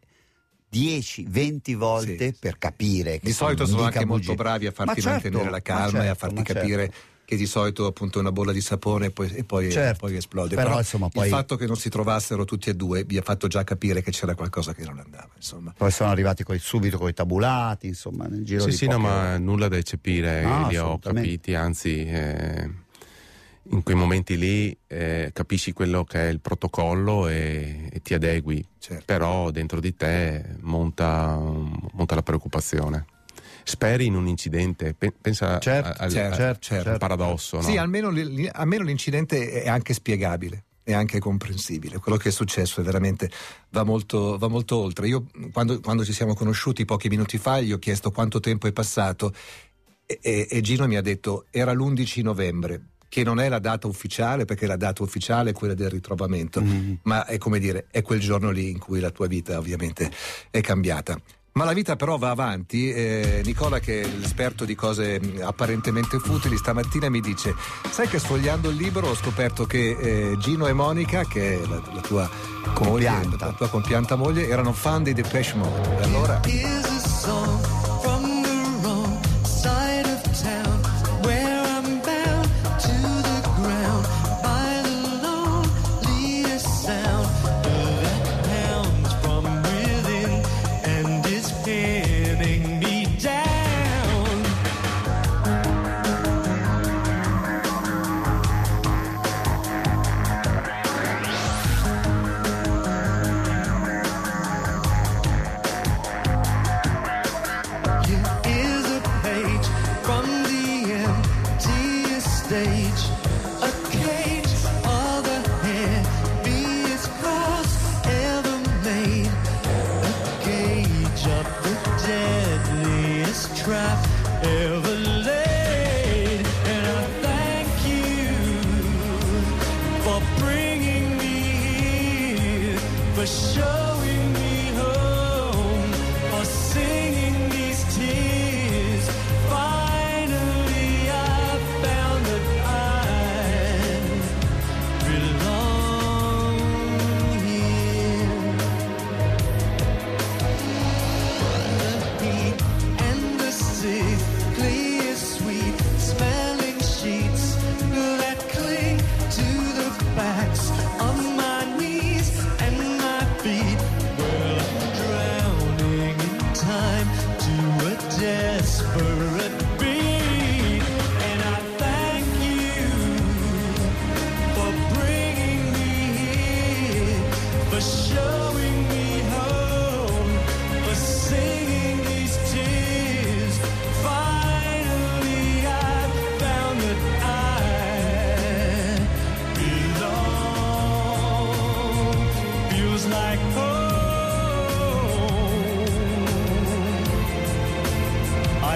10-20 volte per capire che di solito sono anche molto bravi a farti mantenere la calma e a farti capire che di solito appunto è una bolla di sapone e poi esplode. Però insomma, il fatto che non si trovassero tutti e due vi ha fatto già capire che c'era qualcosa che non andava, insomma. Poi sono arrivati subito con i tabulati, insomma, nel giro di no, ma nulla da eccepire, li ho capiti, anzi in quei momenti lì capisci quello che è il protocollo e ti adegui, però dentro di te monta la preoccupazione. Speri in un incidente, pensa al paradosso, no? Sì, almeno l'incidente è anche spiegabile, è anche comprensibile. Quello che è successo è veramente va molto oltre. Io quando ci siamo conosciuti pochi minuti fa gli ho chiesto quanto tempo è passato e Gino mi ha detto era l'11 novembre, che non è la data ufficiale, perché la data ufficiale è quella del ritrovamento, ma è come dire, è quel giorno lì in cui la tua vita ovviamente è cambiata. Ma la vita però va avanti. Nicola, che è l'esperto di cose apparentemente futili, stamattina mi dice: sai che sfogliando il libro ho scoperto che Gino e Monica, che è la tua compianta moglie, erano fan dei Depeche Mode. E allora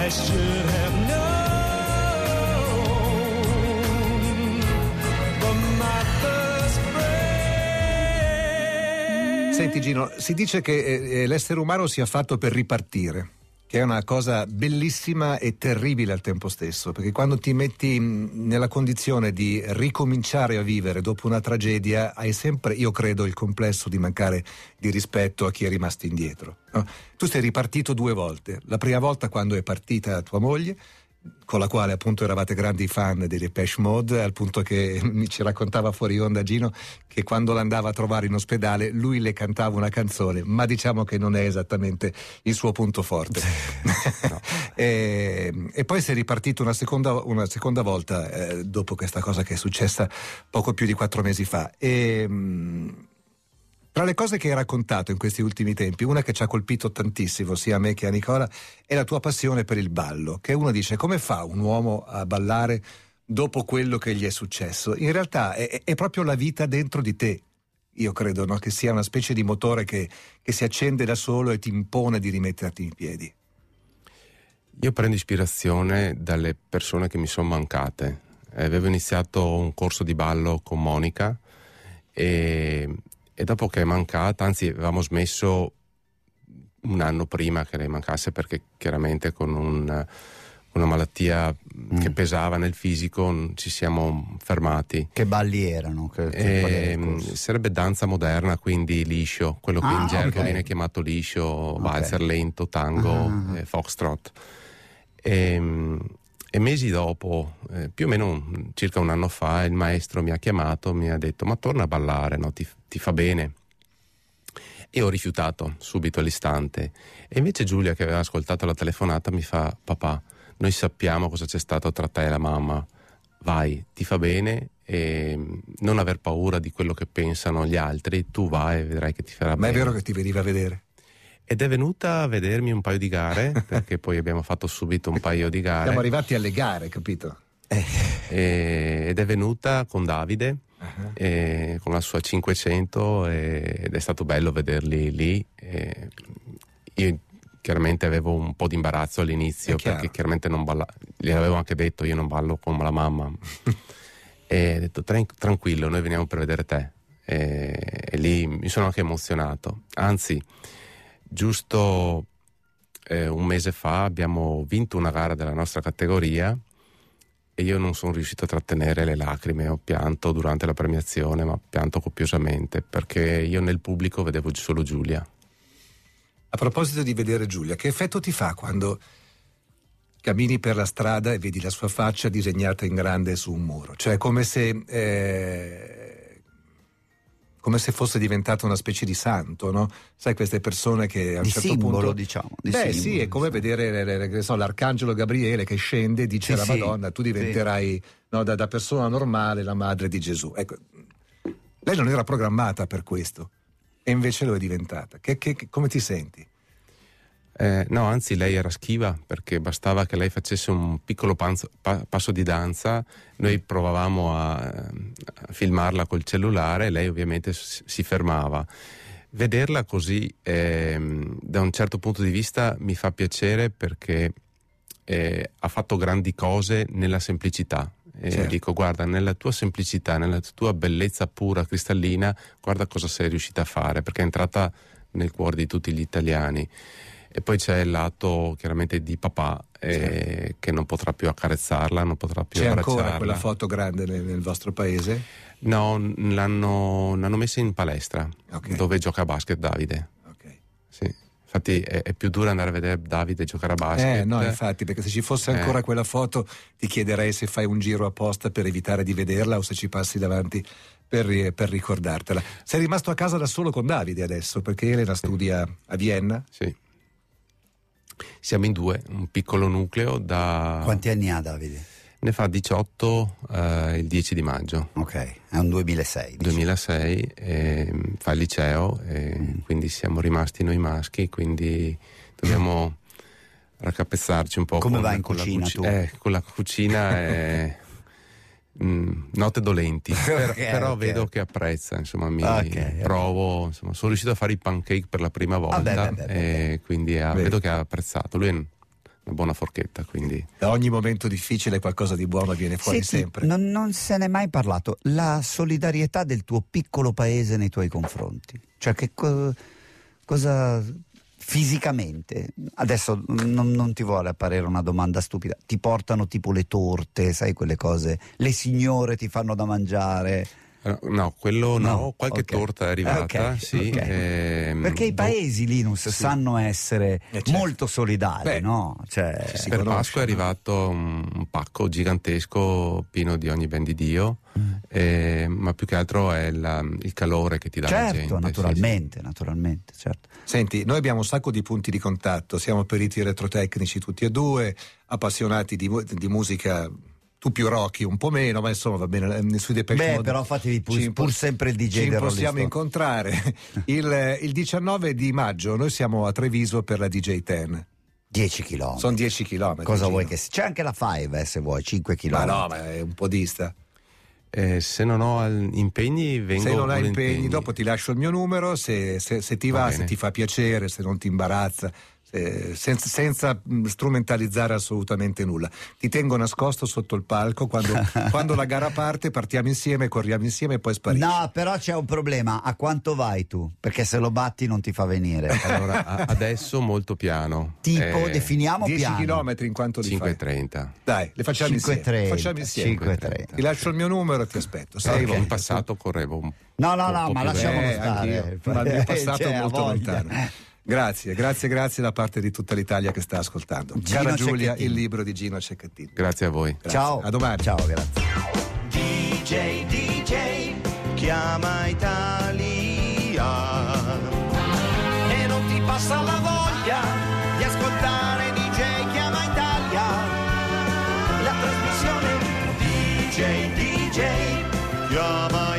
should have known. But my first break. Senti Gino, si dice che l'essere umano sia fatto per ripartire, che è una cosa bellissima e terribile al tempo stesso, perché quando ti metti nella condizione di ricominciare a vivere dopo una tragedia hai sempre, io credo, il complesso di mancare di rispetto a chi è rimasto indietro, no? Tu sei ripartito 2 volte, la prima volta quando è partita tua moglie, con la quale appunto eravate grandi fan dei Depeche Mode, al punto che ci raccontava fuori onda Gino che quando l'andava a trovare in ospedale lui le cantava una canzone, ma diciamo che non è esattamente il suo punto forte. No. E poi si è ripartito una seconda volta dopo questa cosa che è successa poco più di 4 mesi fa. Tra le cose che hai raccontato in questi ultimi tempi, una che ci ha colpito tantissimo sia a me che a Nicola è la tua passione per il ballo, che uno dice: come fa un uomo a ballare dopo quello che gli è successo? In realtà è proprio la vita dentro di te, io credo, no? Che sia una specie di motore che si accende da solo e ti impone di rimetterti in piedi. Io prendo ispirazione dalle persone che mi sono mancate. Avevo iniziato un corso di ballo con Monica e dopo che è mancata, anzi avevamo smesso un anno prima che lei mancasse, perché chiaramente con una malattia che pesava nel fisico ci siamo fermati. Che balli erano? Sarebbe danza moderna, quindi liscio, quello che in gergo viene chiamato liscio, valzer lento, tango, foxtrot. E mesi dopo, più o meno circa un anno fa, il maestro mi ha chiamato, mi ha detto: ma torna a ballare, no? Ti fa bene. E ho rifiutato subito all'istante. E invece Giulia, che aveva ascoltato la telefonata, mi fa: papà, noi sappiamo cosa c'è stato tra te e la mamma, vai, ti fa bene, e non aver paura di quello che pensano gli altri, tu vai e vedrai che ti farà bene. Ma è vero che ti veniva a vedere? Ed è venuta a vedermi un paio di gare, perché poi abbiamo fatto subito un paio di gare. Siamo arrivati alle gare, capito? Ed è venuta con Davide, con la sua 500, ed è stato bello vederli lì. Io chiaramente avevo un po' di imbarazzo all'inizio, perché chiaramente non ballavo. Gli avevo anche detto: io non ballo come la mamma. E ho detto: tranquillo, noi veniamo per vedere te. E lì mi sono anche emozionato. Anzi, giusto un mese fa abbiamo vinto una gara della nostra categoria e io non sono riuscito a trattenere le lacrime. Ho pianto durante la premiazione, ma pianto copiosamente, perché io nel pubblico vedevo solo Giulia. A proposito di vedere Giulia, che effetto ti fa quando cammini per la strada e vedi la sua faccia disegnata in grande su un muro? Cioè come se fosse diventata una specie di santo, no? Sai, queste persone che a un certo simbolo, punto, diciamo. Sì, è come vedere l'arcangelo Gabriele che scende e dice alla Madonna: tu diventerai, no, da persona normale la madre di Gesù. Ecco, lei non era programmata per questo e invece lo è diventata. Come ti senti? No, anzi, lei era schiva, perché bastava che lei facesse un piccolo passo di danza, noi provavamo a filmarla col cellulare e lei ovviamente si fermava. Vederla così, da un certo punto di vista, mi fa piacere, perché ha fatto grandi cose nella semplicità. Certo. Dico: guarda, nella tua semplicità, nella tua bellezza pura, cristallina, guarda cosa sei riuscita a fare, perché è entrata nel cuore di tutti gli italiani. E poi c'è il lato chiaramente di papà, che non potrà più accarezzarla, non potrà più abbracciarla. C'è ancora quella foto grande nel vostro paese? No, l'hanno messa in palestra, dove gioca a basket Davide. Sì. Infatti è più duro andare a vedere Davide giocare a basket. No, infatti, perché se ci fosse ancora quella foto ti chiederei se fai un giro apposta per evitare di vederla o se ci passi davanti per ricordartela. Sei rimasto a casa da solo con Davide adesso, perché Elena studia a Vienna? Sì. Siamo in 2, un piccolo nucleo da... Quanti anni ha Davide? Ne fa 18 il 10 di maggio. Ok, è un 2006. 2006, fa il liceo, quindi siamo rimasti noi maschi, quindi dobbiamo raccapezzarci un po'. Come va in cucina tu? Con la cucina note dolenti, però vedo che apprezza, insomma, provo, insomma, sono riuscito a fare i pancake per la prima volta, quindi vedo che ha apprezzato. Lui è una buona forchetta, quindi da ogni momento difficile qualcosa di buono viene fuori. Senti, sempre. Non se n'è mai parlato, la solidarietà del tuo piccolo paese nei tuoi confronti, cioè che cosa fisicamente, adesso non ti vuole apparire una domanda stupida, ti portano tipo le torte, sai, quelle cose, le signore ti fanno da mangiare? No, quello no, qualche torta è arrivata, sì. Perché i paesi, Linus, sanno essere molto solidali, no? Cioè, per Pasqua è arrivato un pacco gigantesco pieno di ogni ben di Dio, ma più che altro è il calore che ti dà la gente. Naturalmente, certo. Senti, noi abbiamo un sacco di punti di contatto, siamo periti elettrotecnici tutti e due, appassionati di musica. Tu più Rocky, un po' meno, ma insomma va bene. Sui Depeche Mode però fatevi pur sempre il DJ ci del possiamo incontrare. Il 19 di maggio noi siamo a Treviso per la DJ 10. 10 km. Sono 10 km. Cosa vuoi che c'è anche la 5 se vuoi, 5 km. Ma no, ma è un po' dista. Se non ho impegni vengo. Se non hai impegni, dopo ti lascio il mio numero, se ti va, se ti fa piacere, se non ti imbarazza. Senza strumentalizzare assolutamente nulla. Ti tengo nascosto sotto il palco quando la gara parte, partiamo insieme, corriamo insieme e poi sparisci. No, però c'è un problema, a quanto vai tu? Perché se lo batti non ti fa venire. Allora adesso molto piano, tipo definiamo 10 piano. 10 chilometri in quanto li fai? 5:30. Dai, le facciamo 5:30. insieme. 5:30. Ti lascio il mio numero e ti aspetto. In passato correvo un No, ma lasciamolo stare. Ma il mio passato è molto lontano. Grazie da parte di tutta l'Italia che sta ascoltando. Gino Cara Giulia, Cecchettini. il libro di Gino Cecchettini. Grazie a voi. Grazie. Ciao. A domani. Ciao, grazie. DJ, chiama Italia. E non ti passa la voglia di ascoltare DJ Chiama Italia. La trasmissione DJ, chiama